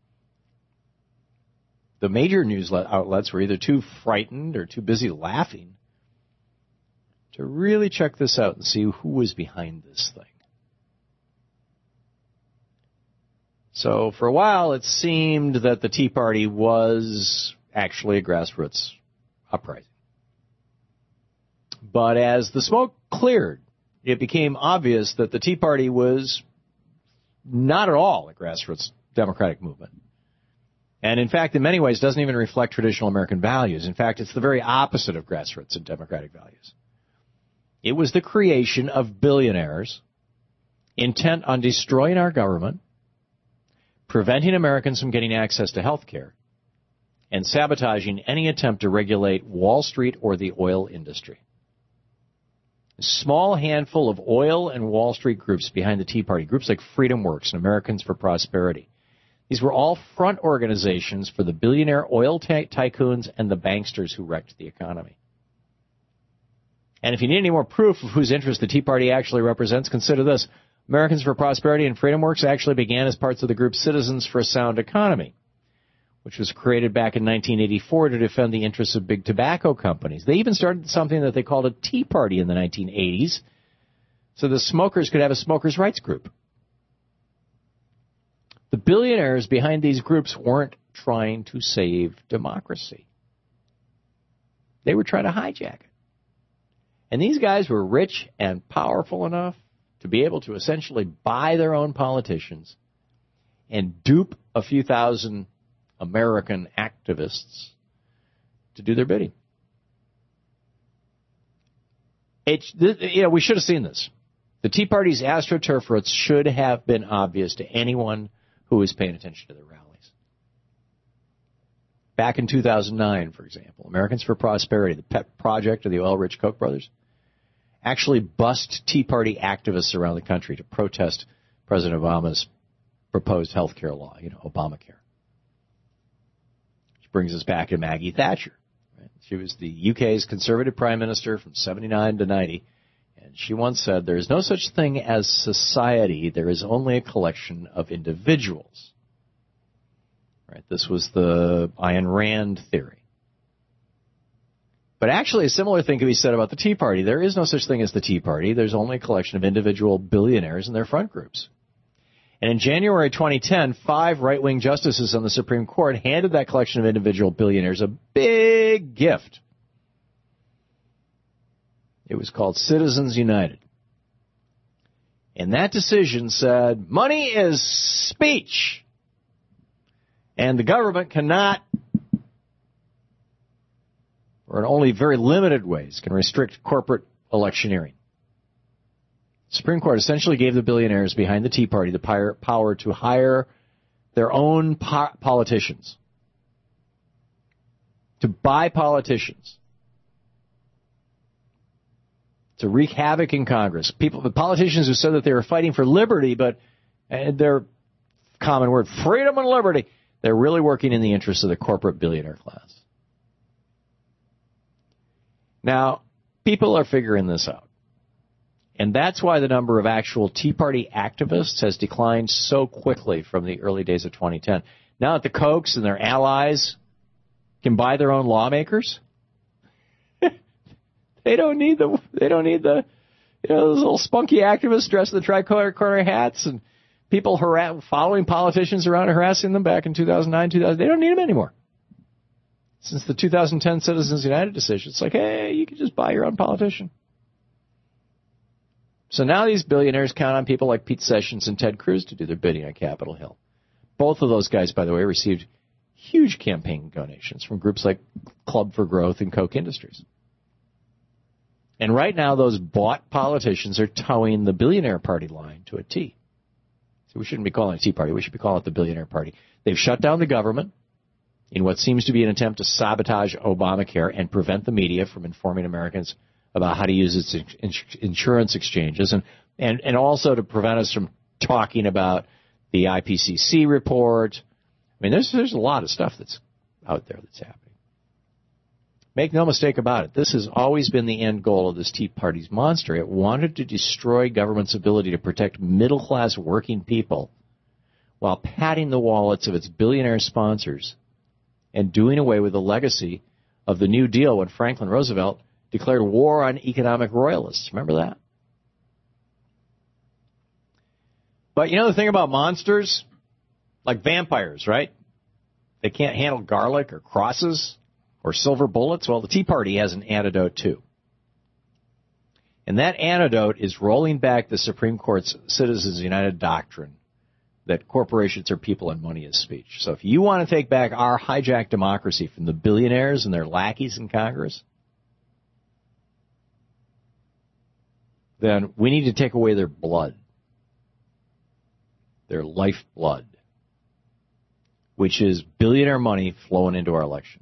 the major news outlets were either too frightened or too busy laughing to really check this out and see who was behind this thing. So for a while, it seemed that the Tea Party was actually a grassroots uprising. But as the smoke cleared, it became obvious that the Tea Party was not at all a grassroots democratic movement. And in fact, in many ways, doesn't even reflect traditional American values. In fact, it's the very opposite of grassroots and democratic values. It was the creation of billionaires intent on destroying our government, preventing Americans from getting access to health care, and sabotaging any attempt to regulate Wall Street or the oil industry. A small handful of oil and Wall Street groups behind the Tea Party, groups like Freedom Works and Americans for Prosperity. These were all front organizations for the billionaire oil ty- tycoons and the banksters who wrecked the economy. And if you need any more proof of whose interest the Tea Party actually represents, consider this. Americans for Prosperity and Freedom Works actually began as parts of the group Citizens for a Sound Economy, which was created back in nineteen eighty-four to defend the interests of big tobacco companies. They even started something that they called a Tea Party in the nineteen eighties, so the smokers could have a smokers' rights group. The billionaires behind these groups weren't trying to save democracy. They were trying to hijack it. And these guys were rich and powerful enough to be able to essentially buy their own politicians and dupe a few thousand American activists to do their bidding. It, you know, we should have seen this. The Tea Party's AstroTurf roots should have been obvious to anyone who was paying attention to their rallies. Back in two thousand nine, for example, Americans for Prosperity, the pet project of the oil-rich Koch brothers, actually bussed Tea Party activists around the country to protest President Obama's proposed health care law, you know, Obamacare. Which brings us back to Maggie Thatcher. Right? She was the U K's conservative prime minister from seventy-nine to ninety, and she once said, "There is no such thing as society. There is only a collection of individuals." Right? This was the Ayn Rand theory. But actually, a similar thing can be said about the Tea Party. There is no such thing as the Tea Party. There's only a collection of individual billionaires and their front groups. And in January twenty ten, five right-wing justices on the Supreme Court handed that collection of individual billionaires a big gift. It was called Citizens United. And that decision said, money is speech. And the government cannot, or in only very limited ways, can restrict corporate electioneering. The Supreme Court essentially gave the billionaires behind the Tea Party the power to hire their own po- politicians, to buy politicians, to wreak havoc in Congress. People, the politicians who said that they were fighting for liberty, but and their common word, freedom and liberty, they're really working in the interests of the corporate billionaire class. Now, people are figuring this out. And that's why the number of actual Tea Party activists has declined so quickly from the early days of twenty ten. Now that the Kochs and their allies can buy their own lawmakers, they don't need the they don't need the you know those little spunky activists dressed in the tricorner hats and people harass, following politicians around and harassing them back in two thousand nine, two thousand. They don't need them anymore. Since the two thousand ten Citizens United decision, it's like, hey, you can just buy your own politician. So now these billionaires count on people like Pete Sessions and Ted Cruz to do their bidding on Capitol Hill. Both of those guys, by the way, received huge campaign donations from groups like Club for Growth and Koch Industries. And right now, those bought politicians are towing the billionaire party line to a T. So we shouldn't be calling it a Tea Party. We should be calling it the billionaire party. They've shut down the government in what seems to be an attempt to sabotage Obamacare and prevent the media from informing Americans about how to use its insurance exchanges, and, and, and also to prevent us from talking about the I P C C report. I mean, there's there's a lot of stuff that's out there that's happening. Make no mistake about it. This has always been the end goal of this Tea Party's monster. It wanted to destroy government's ability to protect middle-class working people while padding the wallets of its billionaire sponsors and doing away with the legacy of the New Deal when Franklin Roosevelt declared war on economic royalists. Remember that? But you know the thing about monsters? Like vampires, right? They can't handle garlic or crosses or silver bullets. Well, the Tea Party has an antidote, too. And that antidote is rolling back the Supreme Court's Citizens United doctrine that corporations are people and money is speech. So if you want to take back our hijacked democracy from the billionaires and their lackeys in Congress, then we need to take away their blood, their lifeblood, which is billionaire money flowing into our elections.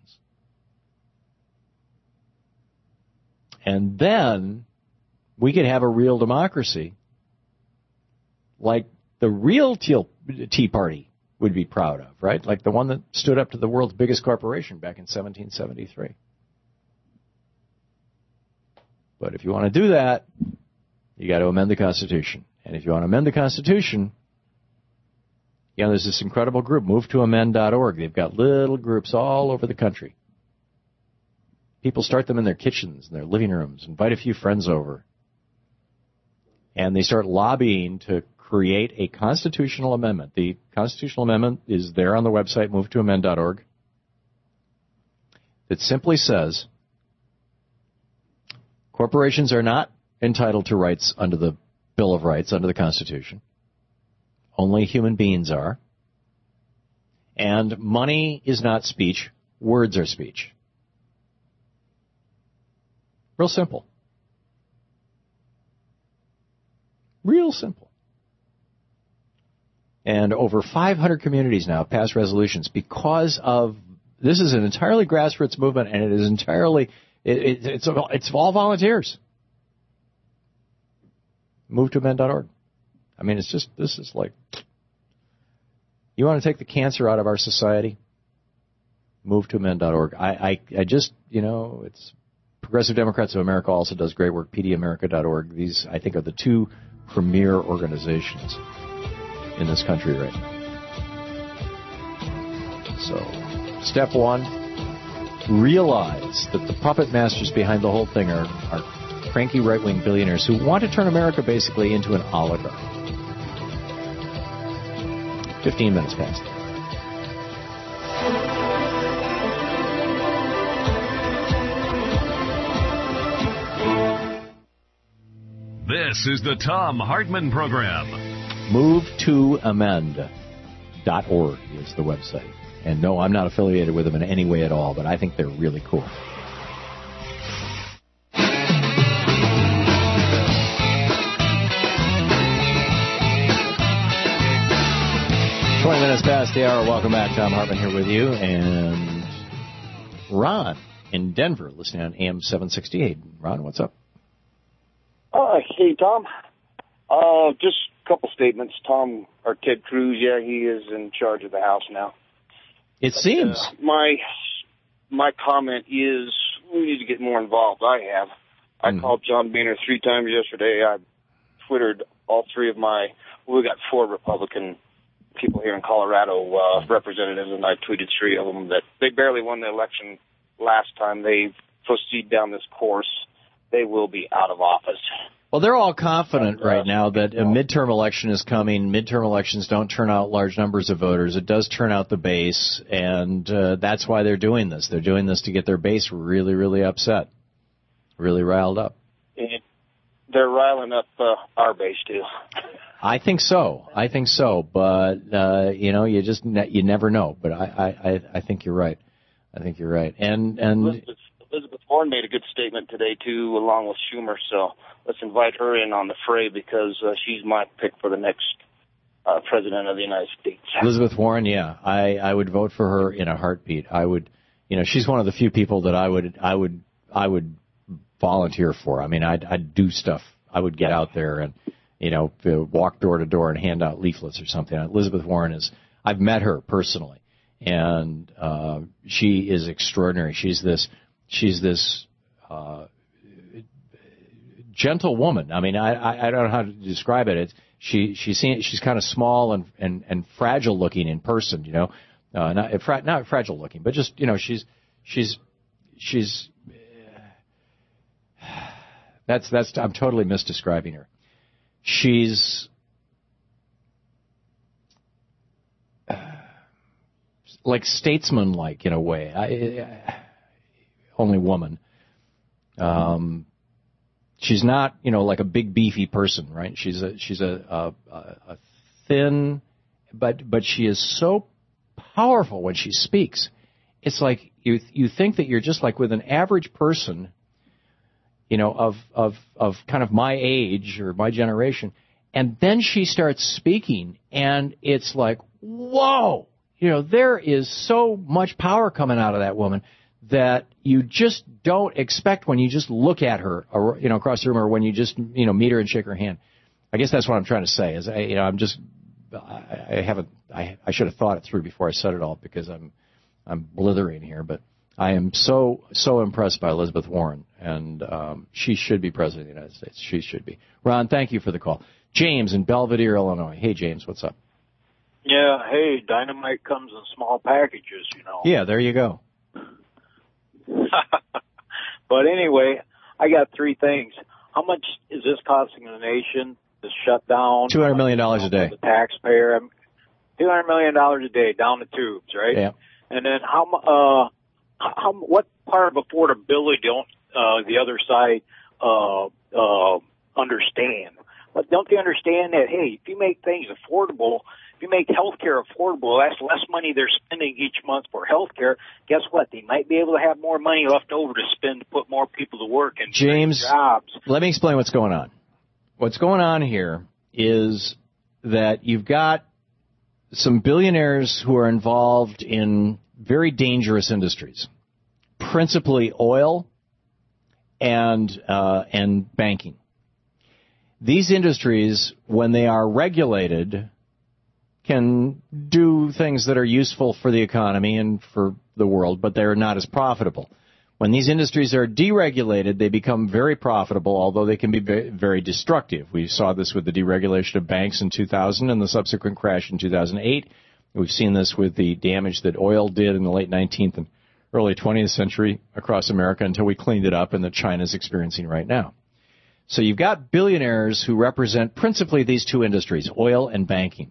And then we could have a real democracy like the real Tea Party would be proud of, right? Like the one that stood up to the world's biggest corporation back in seventeen seventy-three. But if you want to do that, you got to amend the Constitution. And if you want to amend the Constitution, you know, there's this incredible group, move to amend dot org. They've got little groups all over the country. People start them in their kitchens, in their living rooms, invite a few friends over. And they start lobbying to create a constitutional amendment. The constitutional amendment is there on the website, move to amend dot org. It simply says corporations are not entitled to rights under the Bill of Rights, under the Constitution. Only human beings are. And money is not speech. Words are speech. Real simple. Real simple. And over five hundred communities now have passed resolutions because of, this is an entirely grassroots movement, and it is entirely, it, it, it's, it's all volunteers. move to amend dot org. I mean, it's just, this is like, you want to take the cancer out of our society? move to amend dot org. I, I, I just, you know, it's Progressive Democrats of America also does great work, P D America dot org. These, I think, are the two premier organizations in this country right now. So, step one, realize that the puppet masters behind the whole thing are, are cranky right-wing billionaires who want to turn America basically into an oligarchy. Fifteen minutes past. This is the Thom Hartmann Program. move to amend dot org is the website. And no, I'm not affiliated with them in any way at all, but I think they're really cool. twenty minutes past the hour. Welcome back. Thom Hartmann here with you. And Ron in Denver, listening on A M seven sixty-eight. Ron, what's up? Uh, hey, Tom. Uh, just a couple statements. Tom, or Ted Cruz, yeah, he is in charge of the House now. It seems. Uh, my my comment is we need to get more involved. I have. I mm. called John Boehner three times yesterday. I Twittered all three of my, well, we got four Republican people here in Colorado, uh, representatives, and I tweeted three of them that they barely won the election last time. They proceed down this course, they will be out of office. Well, they're all confident right now that a midterm election is coming. Midterm elections don't turn out large numbers of voters. It does turn out the base, and uh, that's why they're doing this. They're doing this to get their base really, really upset, really riled up. And they're riling up uh, our base, too. I think so. I think so. But, uh, you know, you just ne- you never know. But I, I, I think you're right. I think you're right. And and Elizabeth, Elizabeth Warren made a good statement today, too, along with Schumer. So let's invite her in on the fray because uh, she's my pick for the next uh, president of the United States. Elizabeth Warren, yeah. I, I would vote for her in a heartbeat. I would, you know, she's one of the few people that I would I would I would volunteer for. I mean, I'd, I'd do stuff. I would get out there and, you know, walk door to door and hand out leaflets or something. Elizabeth Warren is, I've met her personally, and uh, she is extraordinary. She's this, she's this uh, gentle woman. I mean, I, I, I don't know how to describe it. It's, she, she seems, she's kind of small and, and, and fragile looking in person, you know, uh, not, fra- not fragile looking, but just, you know, she's, she's, she's, uh, that's, that's, I'm totally misdescribing her. She's, like statesman-like in a way. I, I, only woman. Um, she's not, you know, like a big beefy person, right? She's a she's a, a, a thin, but but she is so powerful when she speaks. It's like you you think that you're just like with an average person, you know, of of of kind of my age or my generation, and then she starts speaking, and it's like, whoa. You know, there is so much power coming out of that woman that you just don't expect when you just look at her, or, you know, across the room, or when you just, you know, meet her and shake her hand. I guess that's what I'm trying to say. Is I, you know, I'm just, I, I haven't, I, I should have thought it through before I said it all because I'm, I'm blithering here. But I am so, so impressed by Elizabeth Warren, and um, she should be president of the United States. She should be. Ron, thank you for the call. James in Belvedere, Illinois. Hey, James, what's up? Yeah, hey, dynamite comes in small packages, you know. Yeah, there you go. But anyway, I got three things. How much is this costing the nation to shut down? two hundred million dollars a day. The taxpayer. two hundred million dollars a day down the tubes, right? Yeah. And then how, uh, how, what part of affordability don't, uh, the other side, uh, uh, understand? But don't they understand that, hey, if you make things affordable, if you make healthcare affordable, that's less money they're spending each month for healthcare. Guess what? They might be able to have more money left over to spend to put more people to work and James, jobs. Let me explain what's going on. What's going on here is that you've got some billionaires who are involved in very dangerous industries, principally oil and uh, and banking. These industries, when they are regulated, can do things that are useful for the economy and for the world, but they're not as profitable. When these industries are deregulated, they become very profitable, although they can be very destructive. We saw this with the deregulation of banks in two thousand and the subsequent crash in two thousand eight. We've seen this with the damage that oil did in the late nineteenth and early twentieth century across America until we cleaned it up and that China's experiencing right now. So you've got billionaires who represent principally these two industries, oil and banking.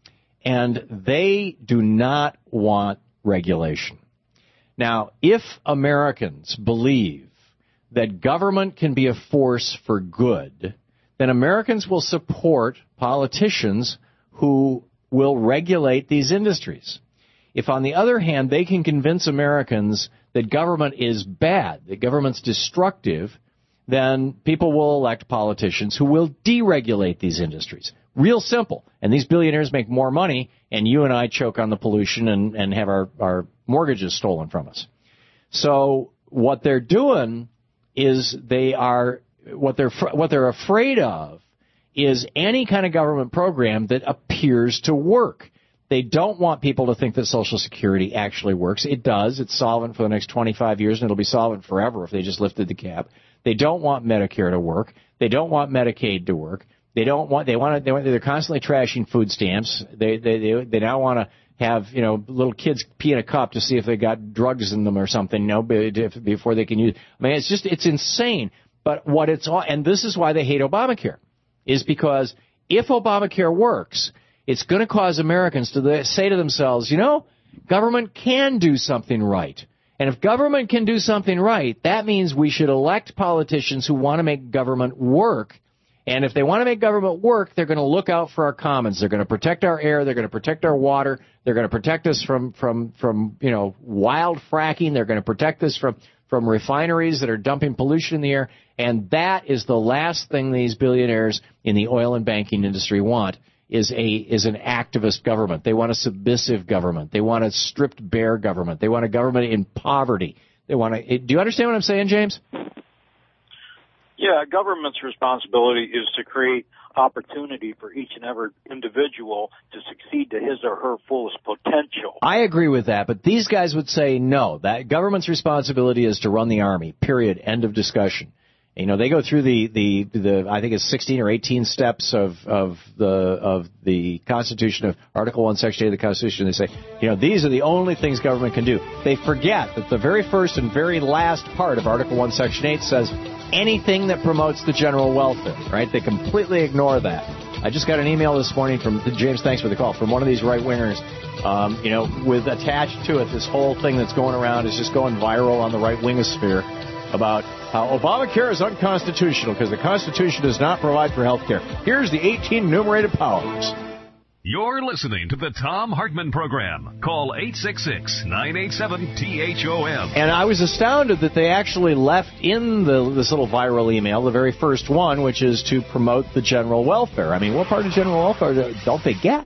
And they do not want regulation. Now, if Americans believe that government can be a force for good, then Americans will support politicians who will regulate these industries. If, on the other hand, they can convince Americans that government is bad, that government's destructive, then people will elect politicians who will deregulate these industries. Real simple. And these billionaires make more money, and you and I choke on the pollution and, and have our, our mortgages stolen from us. So what they're doing is they are, what they're, what they're afraid of is any kind of government program that appears to work. They don't want people to think that Social Security actually works. It does. It's solvent for the next twenty-five years, and it'll be solvent forever if they just lifted the cap. They don't want Medicare to work. They don't want Medicaid to work. They don't want. They want to. They want, they're constantly trashing food stamps. They they they, they now want to have, you know, little kids pee in a cup to see if they got drugs in them or something, you know, before they can use. I mean, it's just it's insane. But what it's all, and this is why they hate Obamacare, is because if Obamacare works, it's going to cause Americans to say to themselves, you know, government can do something right. And if government can do something right, that means we should elect politicians who want to make government work. And if they want to make government work, they're going to look out for our commons. They're going to protect our air. They're going to protect our water. They're going to protect us from, from, from, you know, wild fracking. They're going to protect us from, from refineries that are dumping pollution in the air. And that is the last thing these billionaires in the oil and banking industry want, is a, is an activist government. They want a submissive government. They want a stripped bare government. They want a government in poverty. They want to, do you understand what I'm saying, James? Yeah, government's responsibility is to create opportunity for each and every individual to succeed to his or her fullest potential. I agree with that, but these guys would say no, that government's responsibility is to run the army, period, end of discussion. You know, they go through the, the, the, I think it's sixteen or eighteen steps of, of the, of the Constitution, of Article one, Section eight of the Constitution. They say, you know, these are the only things government can do. They forget that the very first and very last part of Article one, Section eight says anything that promotes the general welfare, right? They completely ignore that. I just got an email this morning from, James, thanks for the call, from one of these right-wingers, um, you know, with attached to it this whole thing that's going around is just going viral on the right-wingosphere about how Obamacare is unconstitutional because the Constitution does not provide for health care. Here's the eighteen enumerated powers. You're listening to the Thom Hartmann Program. Call eight six six, nine eight seven, T H O M. And I was astounded that they actually left in the, this little viral email, the very first one, which is to promote the general welfare. I mean, what part of general welfare don't they get?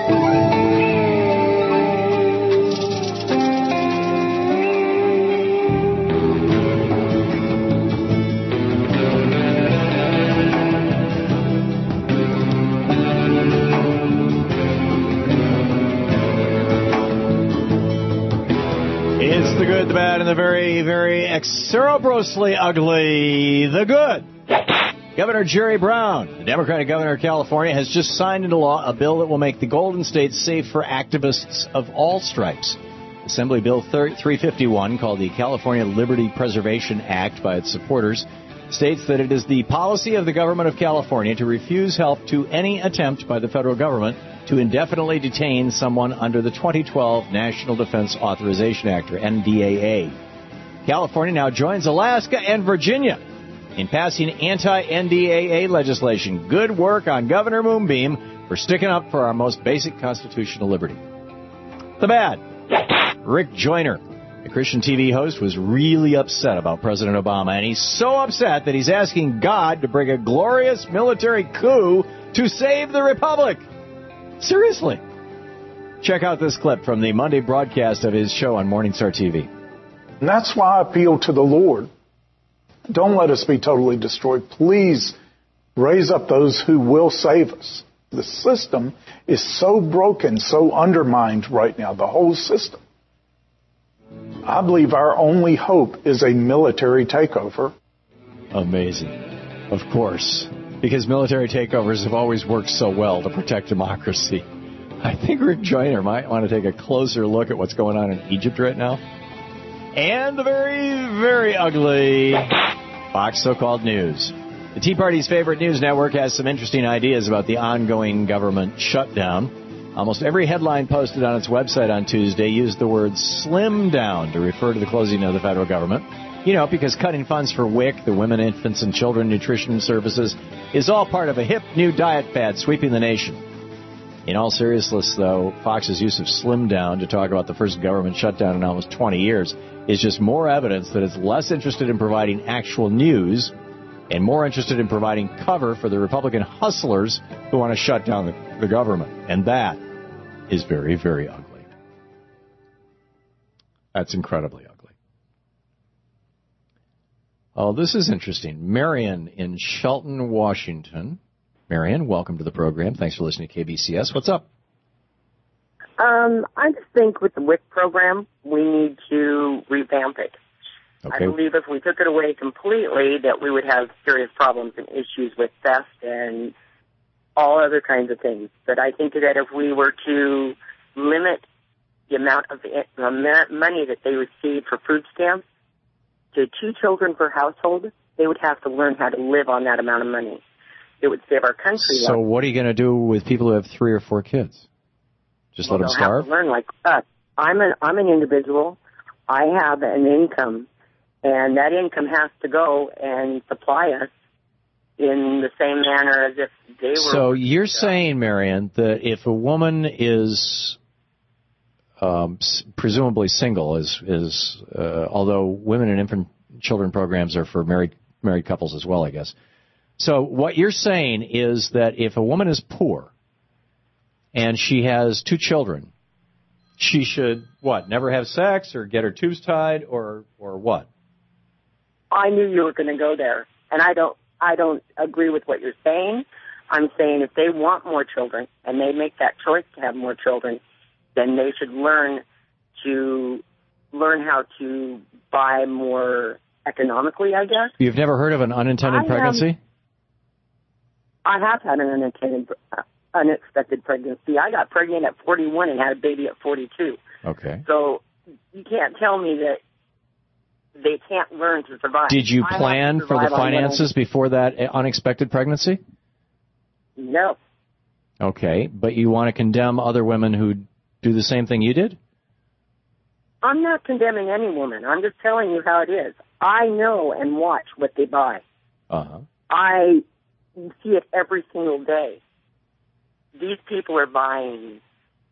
The good, the bad, and the very, very excerebrosely ugly. The good. Governor Jerry Brown, the Democratic governor of California, has just signed into law a bill that will make the Golden State safe for activists of all stripes. Assembly Bill three fifty-one, called the California Liberty Preservation Act by its supporters, states that it is the policy of the government of California to refuse help to any attempt by the federal government to indefinitely detain someone under the twenty twelve National Defense Authorization Act, or N D A A. California now joins Alaska and Virginia in passing anti-N D A A legislation. Good work on Governor Moonbeam for sticking up for our most basic constitutional liberty. The bad. Rick Joyner, the Christian T V host, was really upset about President Obama, and he's so upset that he's asking God to bring a glorious military coup to save the republic. Seriously. Check out this clip from the Monday broadcast of his show on Morningstar T V. And that's why I appeal to the Lord. Don't let us be totally destroyed. Please raise up those who will save us. The system is so broken, so undermined right now, the whole system. I believe our only hope is a military takeover. Amazing. Of course. Because military takeovers have always worked so well to protect democracy. I think Rick Joyner might want to take a closer look at what's going on in Egypt right now. And the very, very ugly Fox so-called news. The Tea Party's favorite news network has some interesting ideas about the ongoing government shutdown. Almost every headline posted on its website on Tuesday used the word slim down to refer to the closing of the federal government. You know, because cutting funds for W I C, the Women, Infants, and Children Nutrition Services, is all part of a hip new diet fad sweeping the nation. In all seriousness, though, Fox's use of slim down to talk about the first government shutdown in almost twenty years is just more evidence that it's less interested in providing actual news and more interested in providing cover for the Republican hustlers who want to shut down the, the government. And that is very, very ugly. That's incredibly ugly. Oh, this is interesting. Marion in Shelton, Washington. Marion, welcome to the program. Thanks for listening to K B C S. What's up? Um, I just think with the W I C program, we need to revamp it. Okay. I believe if we took it away completely, that we would have serious problems and issues with theft and all other kinds of things. But I think that if we were to limit the amount of the money that they receive for food stamps to two children per household, they would have to learn how to live on that amount of money. It would save our country. So life. What are you going to do with people who have three or four kids? Just well, let them starve? Have to learn like us. I'm an, I'm an individual. I have an income, and that income has to go and supply us in the same manner as if they were. So you're saying, Marion, that if a woman is um, presumably single, is is uh, although women and infant children programs are for married married couples as well, I guess. So what you're saying is that if a woman is poor and she has two children, she should, what, never have sex or get her tubes tied or or what? I knew you were going to go there, and I don't I don't agree with what you're saying. I'm saying if they want more children and they make that choice to have more children, then they should learn to learn how to buy more economically, I guess. You've never heard of an unintended I, pregnancy? Um, I have had an unintended, uh, unexpected pregnancy. I got pregnant at forty-one and had a baby at forty-two. Okay. So you can't tell me that they can't learn to survive. Did you I plan for the finances before that unexpected pregnancy? No. Okay, but you want to condemn other women who do the same thing you did? I'm not condemning any woman. I'm just telling you how it is. I know and watch what they buy. Uh-huh. I see it every single day. These people are buying...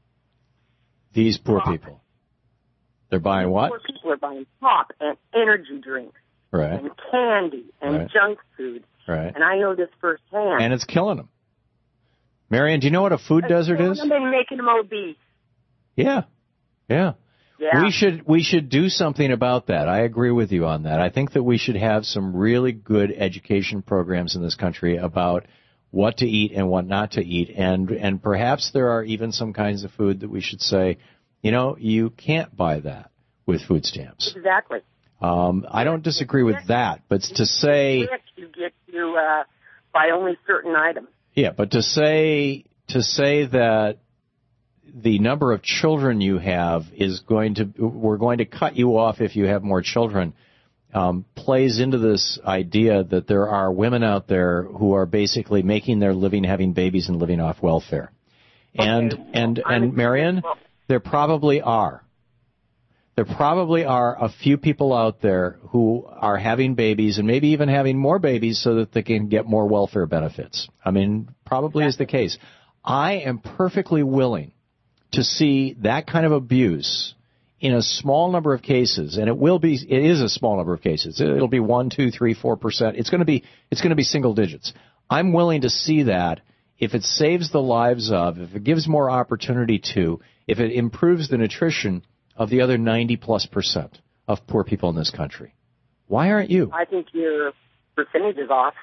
These poor people. They're buying what? Poor people are buying pop and energy drinks. Right. And candy and Right. junk food. Right. And I know this firsthand. And it's killing them. Marion, do you know what a food desert is? And they're making them obese. Yeah. Yeah. Yeah. We should we should do something about that. I agree with you on that. I think that we should have some really good education programs in this country about what to eat and what not to eat, and and perhaps there are even some kinds of food that we should say, you know, you can't buy that with food stamps. Exactly. Um, I don't disagree with that, but to say You get to uh, buy only certain items. yeah, but to say to say that the number of children you have is going to, we're going to cut you off if you have more children, um, plays into this idea that there are women out there who are basically making their living having babies and living off welfare. And, Okay, well, and, I'm and Marion, there probably are. There probably are a few people out there who are having babies and maybe even having more babies so that they can get more welfare benefits. I mean, probably is the case. I am perfectly willing to see that kind of abuse in a small number of cases, and it will be, it is a small number of cases. It'll be one, two, three, four percent. It's going to be, it's going to be single digits. I'm willing to see that if it saves the lives of, if it gives more opportunity to, if it improves the nutrition of the other ninety plus percent of poor people in this country. Why aren't you? I think your percentage is off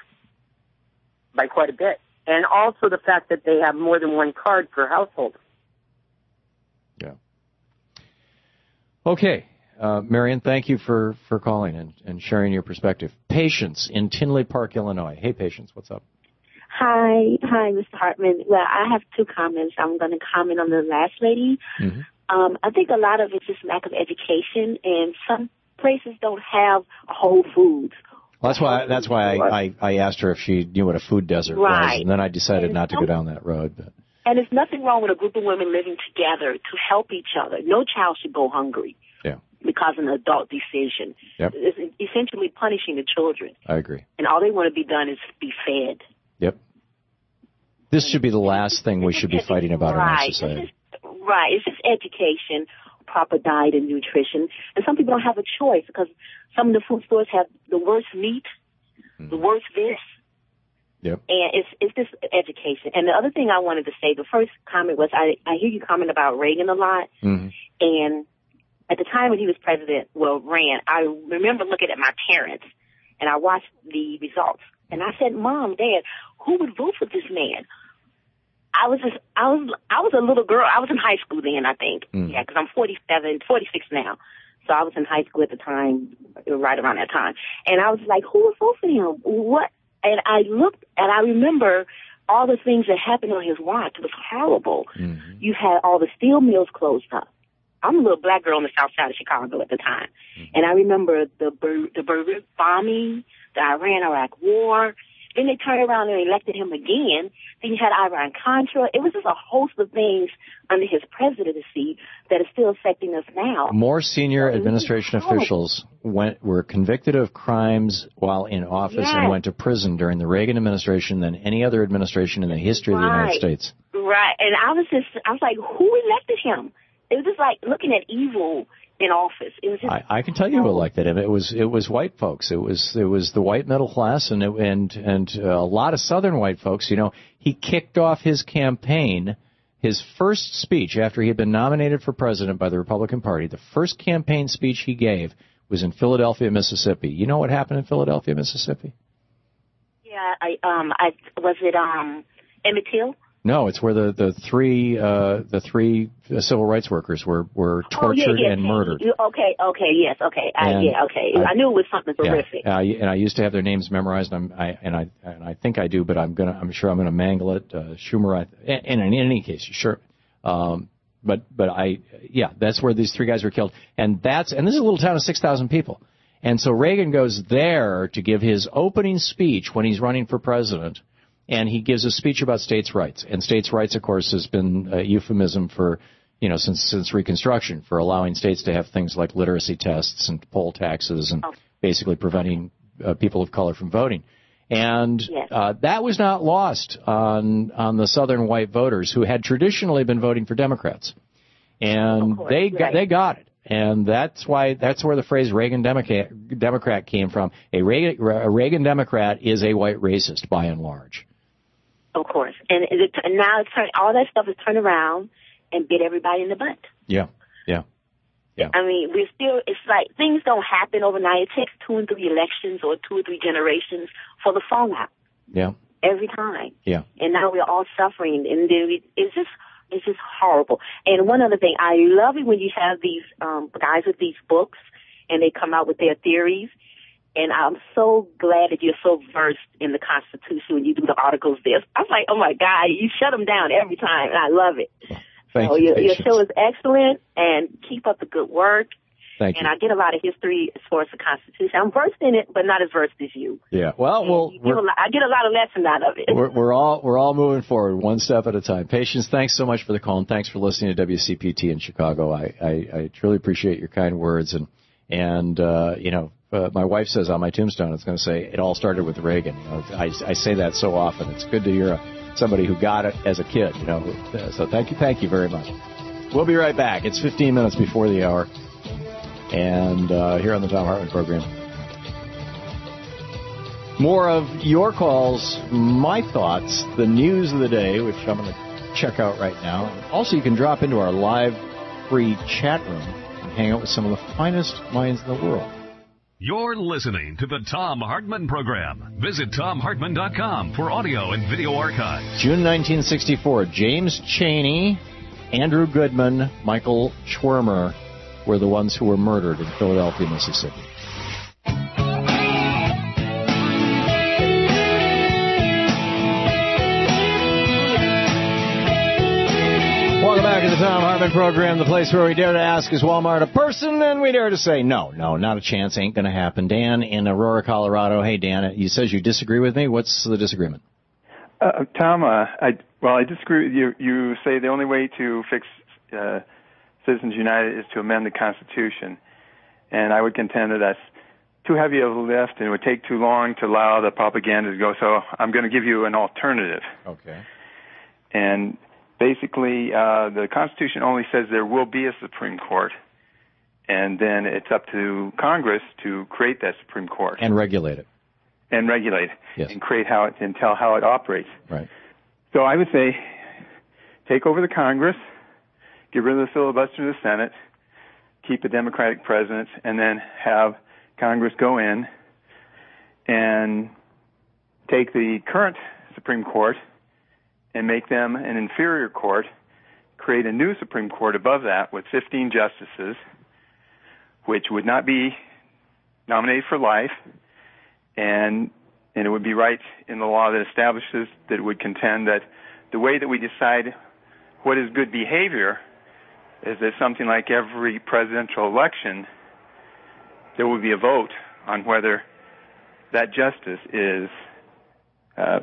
by quite a bit. And also the fact that they have more than one card per household. Okay. Uh, Marion, thank you for, for calling and, and sharing your perspective. Patience in Tinley Park, Illinois. Hey, Patience, what's up? Hi, hi, Mister Hartman. Well, I have two comments. I'm going to comment on the last lady. Mm-hmm. Um, I think a lot of it's just lack of education, and some places don't have Whole Foods. Well, that's why that's why I, I, I asked her if she knew what a food desert Right. was, and then I decided And not to some- go down that road. But And there's nothing wrong with a group of women living together to help each other. No child should go hungry. Yeah. Because of an adult decision. Yep. It's essentially punishing the children. I agree. And all they want to be done is be fed. Yep. This should be the last thing we should be fighting about in our Right. society. It's just, right. It's just education, proper diet and nutrition. And some people don't have a choice because some of the food stores have the worst meat, Mm-hmm. the worst this. Yep. And it's it's just education. And the other thing I wanted to say, the first comment was I, I hear you comment about Reagan a lot. Mm-hmm. And at the time when he was president, well, ran, I remember looking at my parents and I watched the results. And I said, Mom, Dad, who would vote for this man? I was just, I was, I was a little girl. I was in high school then, I think. Mm. Yeah, because I'm forty-seven, forty-six now. So I was in high school at the time, right around that time. And I was like, who would vote for him? What? And I looked and I remember all the things that happened on his watch. It was horrible. Mm-hmm. You had all the steel mills closed up. I'm a little black girl on the south side of Chicago at the time. Mm-hmm. And I remember the Ber- the Beirut bombing, the Iran-Iraq war. Then they turned around and elected him again. Then you had Iran-Contra. It was just a host of things under his presidency that is still affecting us now. More senior administration officials went were convicted of crimes while in office Yes. and went to prison during the Reagan administration than any other administration in the history of the United Right. States. Right. And I was just, I was like, who elected him? It was just like looking at evil in office. It was just, I, I can tell you who elected him. It was it was white folks. It was it was the white middle class and it, and and uh, a lot of Southern white folks. You know, he kicked off his campaign. His first speech after he had been nominated for president by the Republican Party, the first campaign speech he gave was in Philadelphia, Mississippi. You know what happened in Philadelphia, Mississippi? yeah, I, um, I, was it, um, Emmett Till? No, it's where the the three uh, the three civil rights workers were were tortured oh, yeah, yeah. and murdered. Okay, okay, yes, okay, I, yeah, okay. I, I knew it was something horrific. Yeah, uh, and I used to have their names memorized, and, I'm, I, and I and I think I do, but I'm gonna I'm sure I'm gonna mangle it. Uh, Schumer, I, and in any case, sure. Um, but but I yeah, that's where these three guys were killed, and that's and this is a little town of six thousand people, and so Reagan goes there to give his opening speech when he's running for president. And he gives a speech about states' rights. And states' rights, of course, has been a euphemism for, you know, since since Reconstruction, for allowing states to have things like literacy tests and poll taxes and basically preventing uh, people of color from voting. And yes. uh, that was not lost on on the southern white voters who had traditionally been voting for Democrats. And course, they right. got, they got it. And that's why that's where the phrase Reagan Democrat, Democrat came from. A Reagan, a Reagan Democrat is a white racist by and large. Of course. And it, now it's turn, all that stuff is turned around and bit everybody in the butt. Yeah, yeah, yeah. I mean, we're still, it's like things don't happen overnight. It takes two and three elections or two or three generations for the fallout. Yeah. Every time. Yeah. And now we're all suffering. And then we, it's just, it's just horrible. And one other thing, I love it when you have these um, guys with these books and they come out with their theories. And I'm so glad that you're so versed in the Constitution when you do the articles there. I'm like, oh, my God, you shut them down every time, and I love it. Thank so you, your, your show is excellent, and keep up the good work. Thank and you. I get a lot of history as far as the Constitution. I'm versed in it, but not as versed as you. Yeah. Well, well, you give a lot, I get a lot of lessons out of it. We're, we're all we're all moving forward one step at a time. Patience, thanks so much for the call, and thanks for listening to W C P T in Chicago. I, I, I truly appreciate your kind words, and and uh, you know. Uh, my wife says on my tombstone, it's going to say, it all started with Reagan. You know, I, I say that so often. It's good to hear a, somebody who got it as a kid, you know. So thank you, thank you very much. We'll be right back. It's fifteen minutes before the hour. And uh, here on the Thom Hartmann program. More of your calls, my thoughts, the news of the day, which I'm going to check out right now. Also, you can drop into our live free chat room and hang out with some of the finest minds in the world. You're listening to the Thom Hartmann Program. Visit Thom Hartmann dot com for audio and video archives. June nineteen sixty-four, James Chaney, Andrew Goodman, Michael Schwimmer were the ones who were murdered in Philadelphia, Mississippi. Welcome back to the Thom Hartmann Program, the place where we dare to ask, is Walmart a person? And we dare to say, no, no, not a chance, ain't going to happen. Dan in Aurora, Colorado. Hey, Dan, you says you disagree with me. What's the disagreement? Uh, Tom, uh, I, well, I disagree with you. You say the only way to fix uh, Citizens United is to amend the Constitution. And I would contend that that's too heavy of a lift and it would take too long to allow the propaganda to go. So I'm going to give you an alternative. Okay. And basically, uh, the Constitution only says there will be a Supreme Court, and then it's up to Congress to create that Supreme Court. And regulate it. And regulate it. Yes. And create how it, and tell how it operates. Right. So I would say, take over the Congress, get rid of the filibuster in the Senate, keep a Democratic president, and then have Congress go in and take the current Supreme Court and make them an inferior court, create a new Supreme Court above that with fifteen justices, which would not be nominated for life, and and it would be right in the law that establishes that it would contend that the way that we decide what is good behavior is that something like every presidential election, there would be a vote on whether that justice is uh,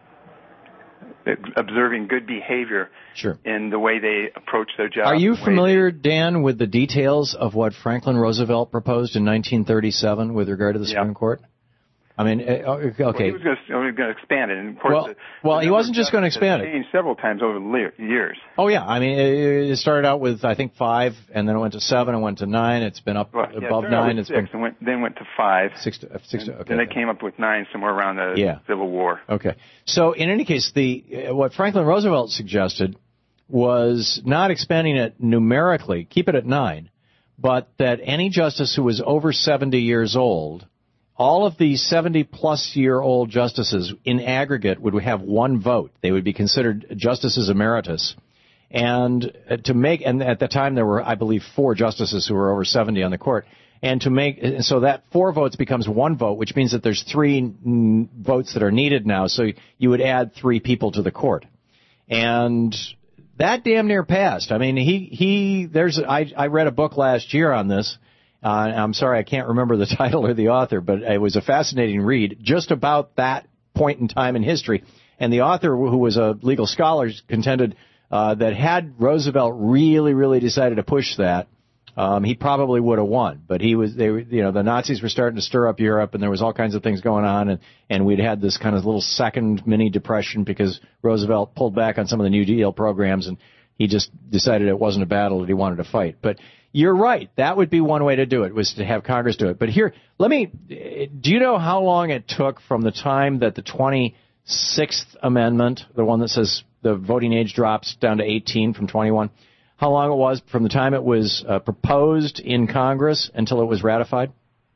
observing good behavior sure. in the way they approach their job. Are you familiar, Dan, with the details of what Franklin Roosevelt proposed in nineteen thirty-seven with regard to the Supreme yeah. Court? I mean, okay. Well, he was going to expand it. And of course, well, the, well the he wasn't just going to expand it. Changed several times over the years. Oh, yeah. I mean, it started out with, I think, five, and then it went to seven, and went to nine. It's been up well, yeah, above it nine. It's six, been and went, then went to five. Six to, uh, six to, okay. Then they came up with nine somewhere around the yeah. Civil War. Okay. So, in any case, the uh, what Franklin Roosevelt suggested was not expanding it numerically, keep it at nine, but that any justice who was over seventy years old all of the seventy-plus-year-old justices in aggregate would have one vote. They would be considered justices emeritus. And to make, and at the time there were, I believe, four justices who were over seventy on the court. And to make, so that four votes becomes one vote, which means that there's three mm, votes that are needed now. So you would add three people to the court. And that damn near passed. I mean, he, he, there's, I, I read a book last year on this. Uh, I'm sorry, I can't remember the title or the author, but it was a fascinating read just about that point in time in history. And the author, who was a legal scholar, contended uh, that had Roosevelt really, really decided to push that, um, he probably would have won. But he was, they, were, you know, the Nazis were starting to stir up Europe, and there was all kinds of things going on, and, and we'd had this kind of little second mini depression because Roosevelt pulled back on some of the New Deal programs, and he just decided it wasn't a battle that he wanted to fight. But you're right. That would be one way to do it, was to have Congress do it. But here, let me, do you know how long it took from the time that the twenty-sixth Amendment, the one that says the voting age drops down to eighteen from twenty-one, how long it was from the time it was uh, proposed in Congress until it was ratified?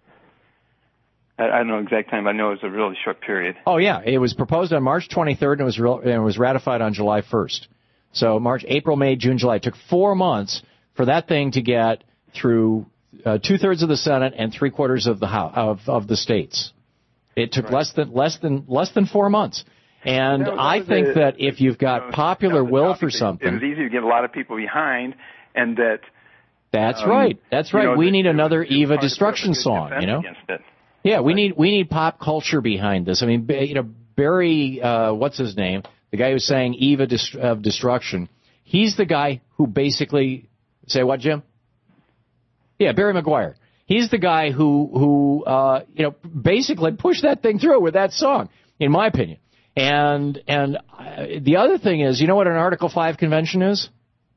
I, I don't know the exact time, but I know it was a really short period. Oh, yeah. It was proposed on March twenty-third, and it was, real, and it was ratified on July first. So March, April, May, June, July. It took four months for that thing to get through uh, two-thirds of the Senate and three-quarters of the House, of, of the states. It took right. less than less than less than four months. And that I think a, that if you've got you know, popular will for it, something, it was easy to get a lot of people behind, and that. That's um, right. That's right. You know, we the, need another the, Eva Destruction song. You know. Yeah, we need we need pop culture behind this. I mean, you know, Barry, uh, what's his name? The guy who sang Eva Dest- of Destruction. He's the guy who basically say what, Jim? Yeah, Barry McGuire. He's the guy who, who uh, you know, basically pushed that thing through with that song, in my opinion. And and uh, the other thing is, you know what an Article five convention is?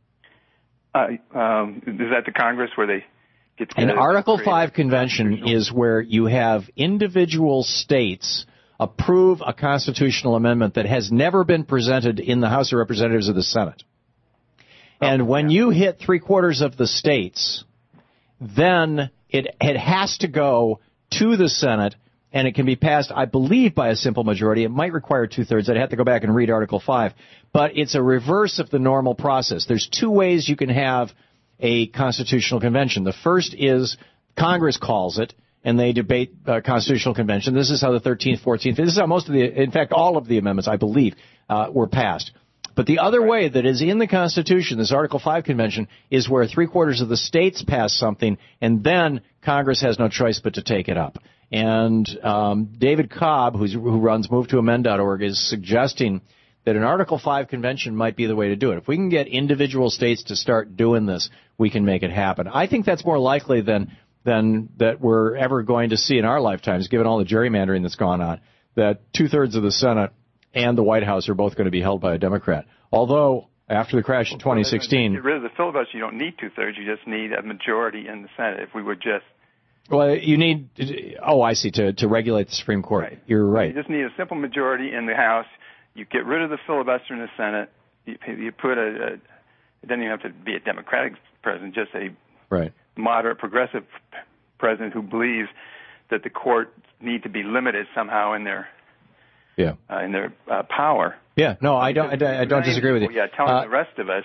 Uh, um, is that the Congress where they get together? An Article five convention is where you have individual states approve a constitutional amendment that has never been presented in the House of Representatives or the Senate. And oh, when yeah. you hit three-quarters of the states, then it, it has to go to the Senate, and it can be passed, I believe, by a simple majority. It might require two-thirds. I'd have to go back and read Article five. But it's a reverse of the normal process. There's two ways you can have a constitutional convention. The first is Congress calls it, and they debate uh, constitutional convention. This is how the thirteenth, fourteenth, this is how most of the, in fact, all of the amendments, I believe, uh, were passed. But the other way that is in the Constitution, this Article five convention, is where three-quarters of the states pass something, and then Congress has no choice but to take it up. And um, David Cobb, who's, who runs move to amend dot org, is suggesting that an Article five convention might be the way to do it. If we can get individual states to start doing this, we can make it happen. I think that's more likely than than that we're ever going to see in our lifetimes, given all the gerrymandering that's gone on, that two-thirds of the Senate and the White House are both going to be held by a Democrat. Although, after the crash in twenty sixteen... Get rid of the filibuster, you don't need two-thirds, you just need a majority in the Senate. If we would just... Well, you need... Oh, I see, to, to regulate the Supreme Court. Right. You're right. You just need a simple majority in the House. You get rid of the filibuster in the Senate. You, you put a, a... It doesn't even have to be a Democratic president, just a right. moderate, progressive president who believes that the courts need to be limited somehow in their... Yeah. Uh, in their uh, power. Yeah, no, I don't. I, I don't disagree with you. Yeah, telling uh, the rest of us.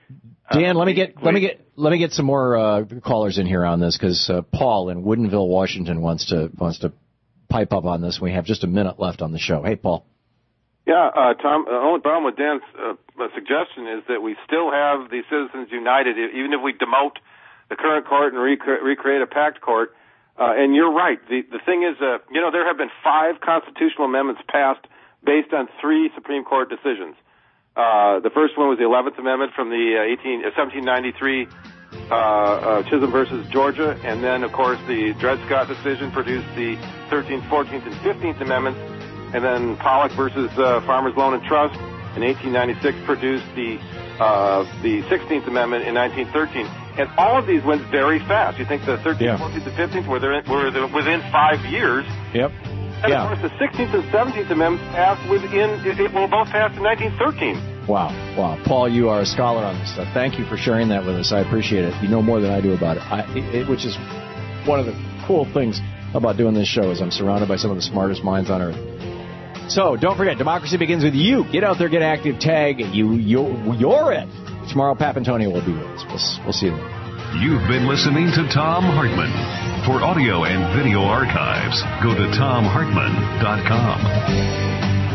Dan, uh, let me get let me get let me get some more uh, callers in here on this because uh, Paul in Woodinville, Washington, wants to wants to pipe up on this. We have just a minute left on the show. Hey, Paul. Yeah, uh, Tom. The only problem with Dan's uh, suggestion is that we still have the Citizens United, even if we demote the current court and rec- recreate a packed court. Uh, and you're right. The the thing is, uh, you know, there have been five constitutional amendments passed based on three Supreme Court decisions. Uh, the first one was the eleventh Amendment from the uh, eighteen, uh, seventeen ninety-three uh, uh, Chisholm versus Georgia, and then, of course, the Dred Scott decision produced the thirteenth, fourteenth, and fifteenth Amendments, and then Pollock versus uh, Farmers Loan and Trust in eighteen ninety-six produced the uh, the sixteenth Amendment in nineteen thirteen. And all of these went very fast. You think the thirteenth, yeah. fourteenth, and fifteenth were, there, were there within five years. Yep. And, yeah. of course, the sixteenth and seventeenth Amendments passed within, it, it were both passed in nineteen thirteen. Wow. Wow. Paul, you are a scholar on this stuff. Thank you for sharing that with us. I appreciate it. You know more than I do about it, I, it which is one of the cool things about doing this show is I'm surrounded by some of the smartest minds on earth. So don't forget, democracy begins with you. Get out there, get active, tag. You, you, you're it. Tomorrow, Papantonio will be with us. We'll, we'll see you then. You've been listening to Thom Hartmann. For audio and video archives, go to tom hartmann dot com.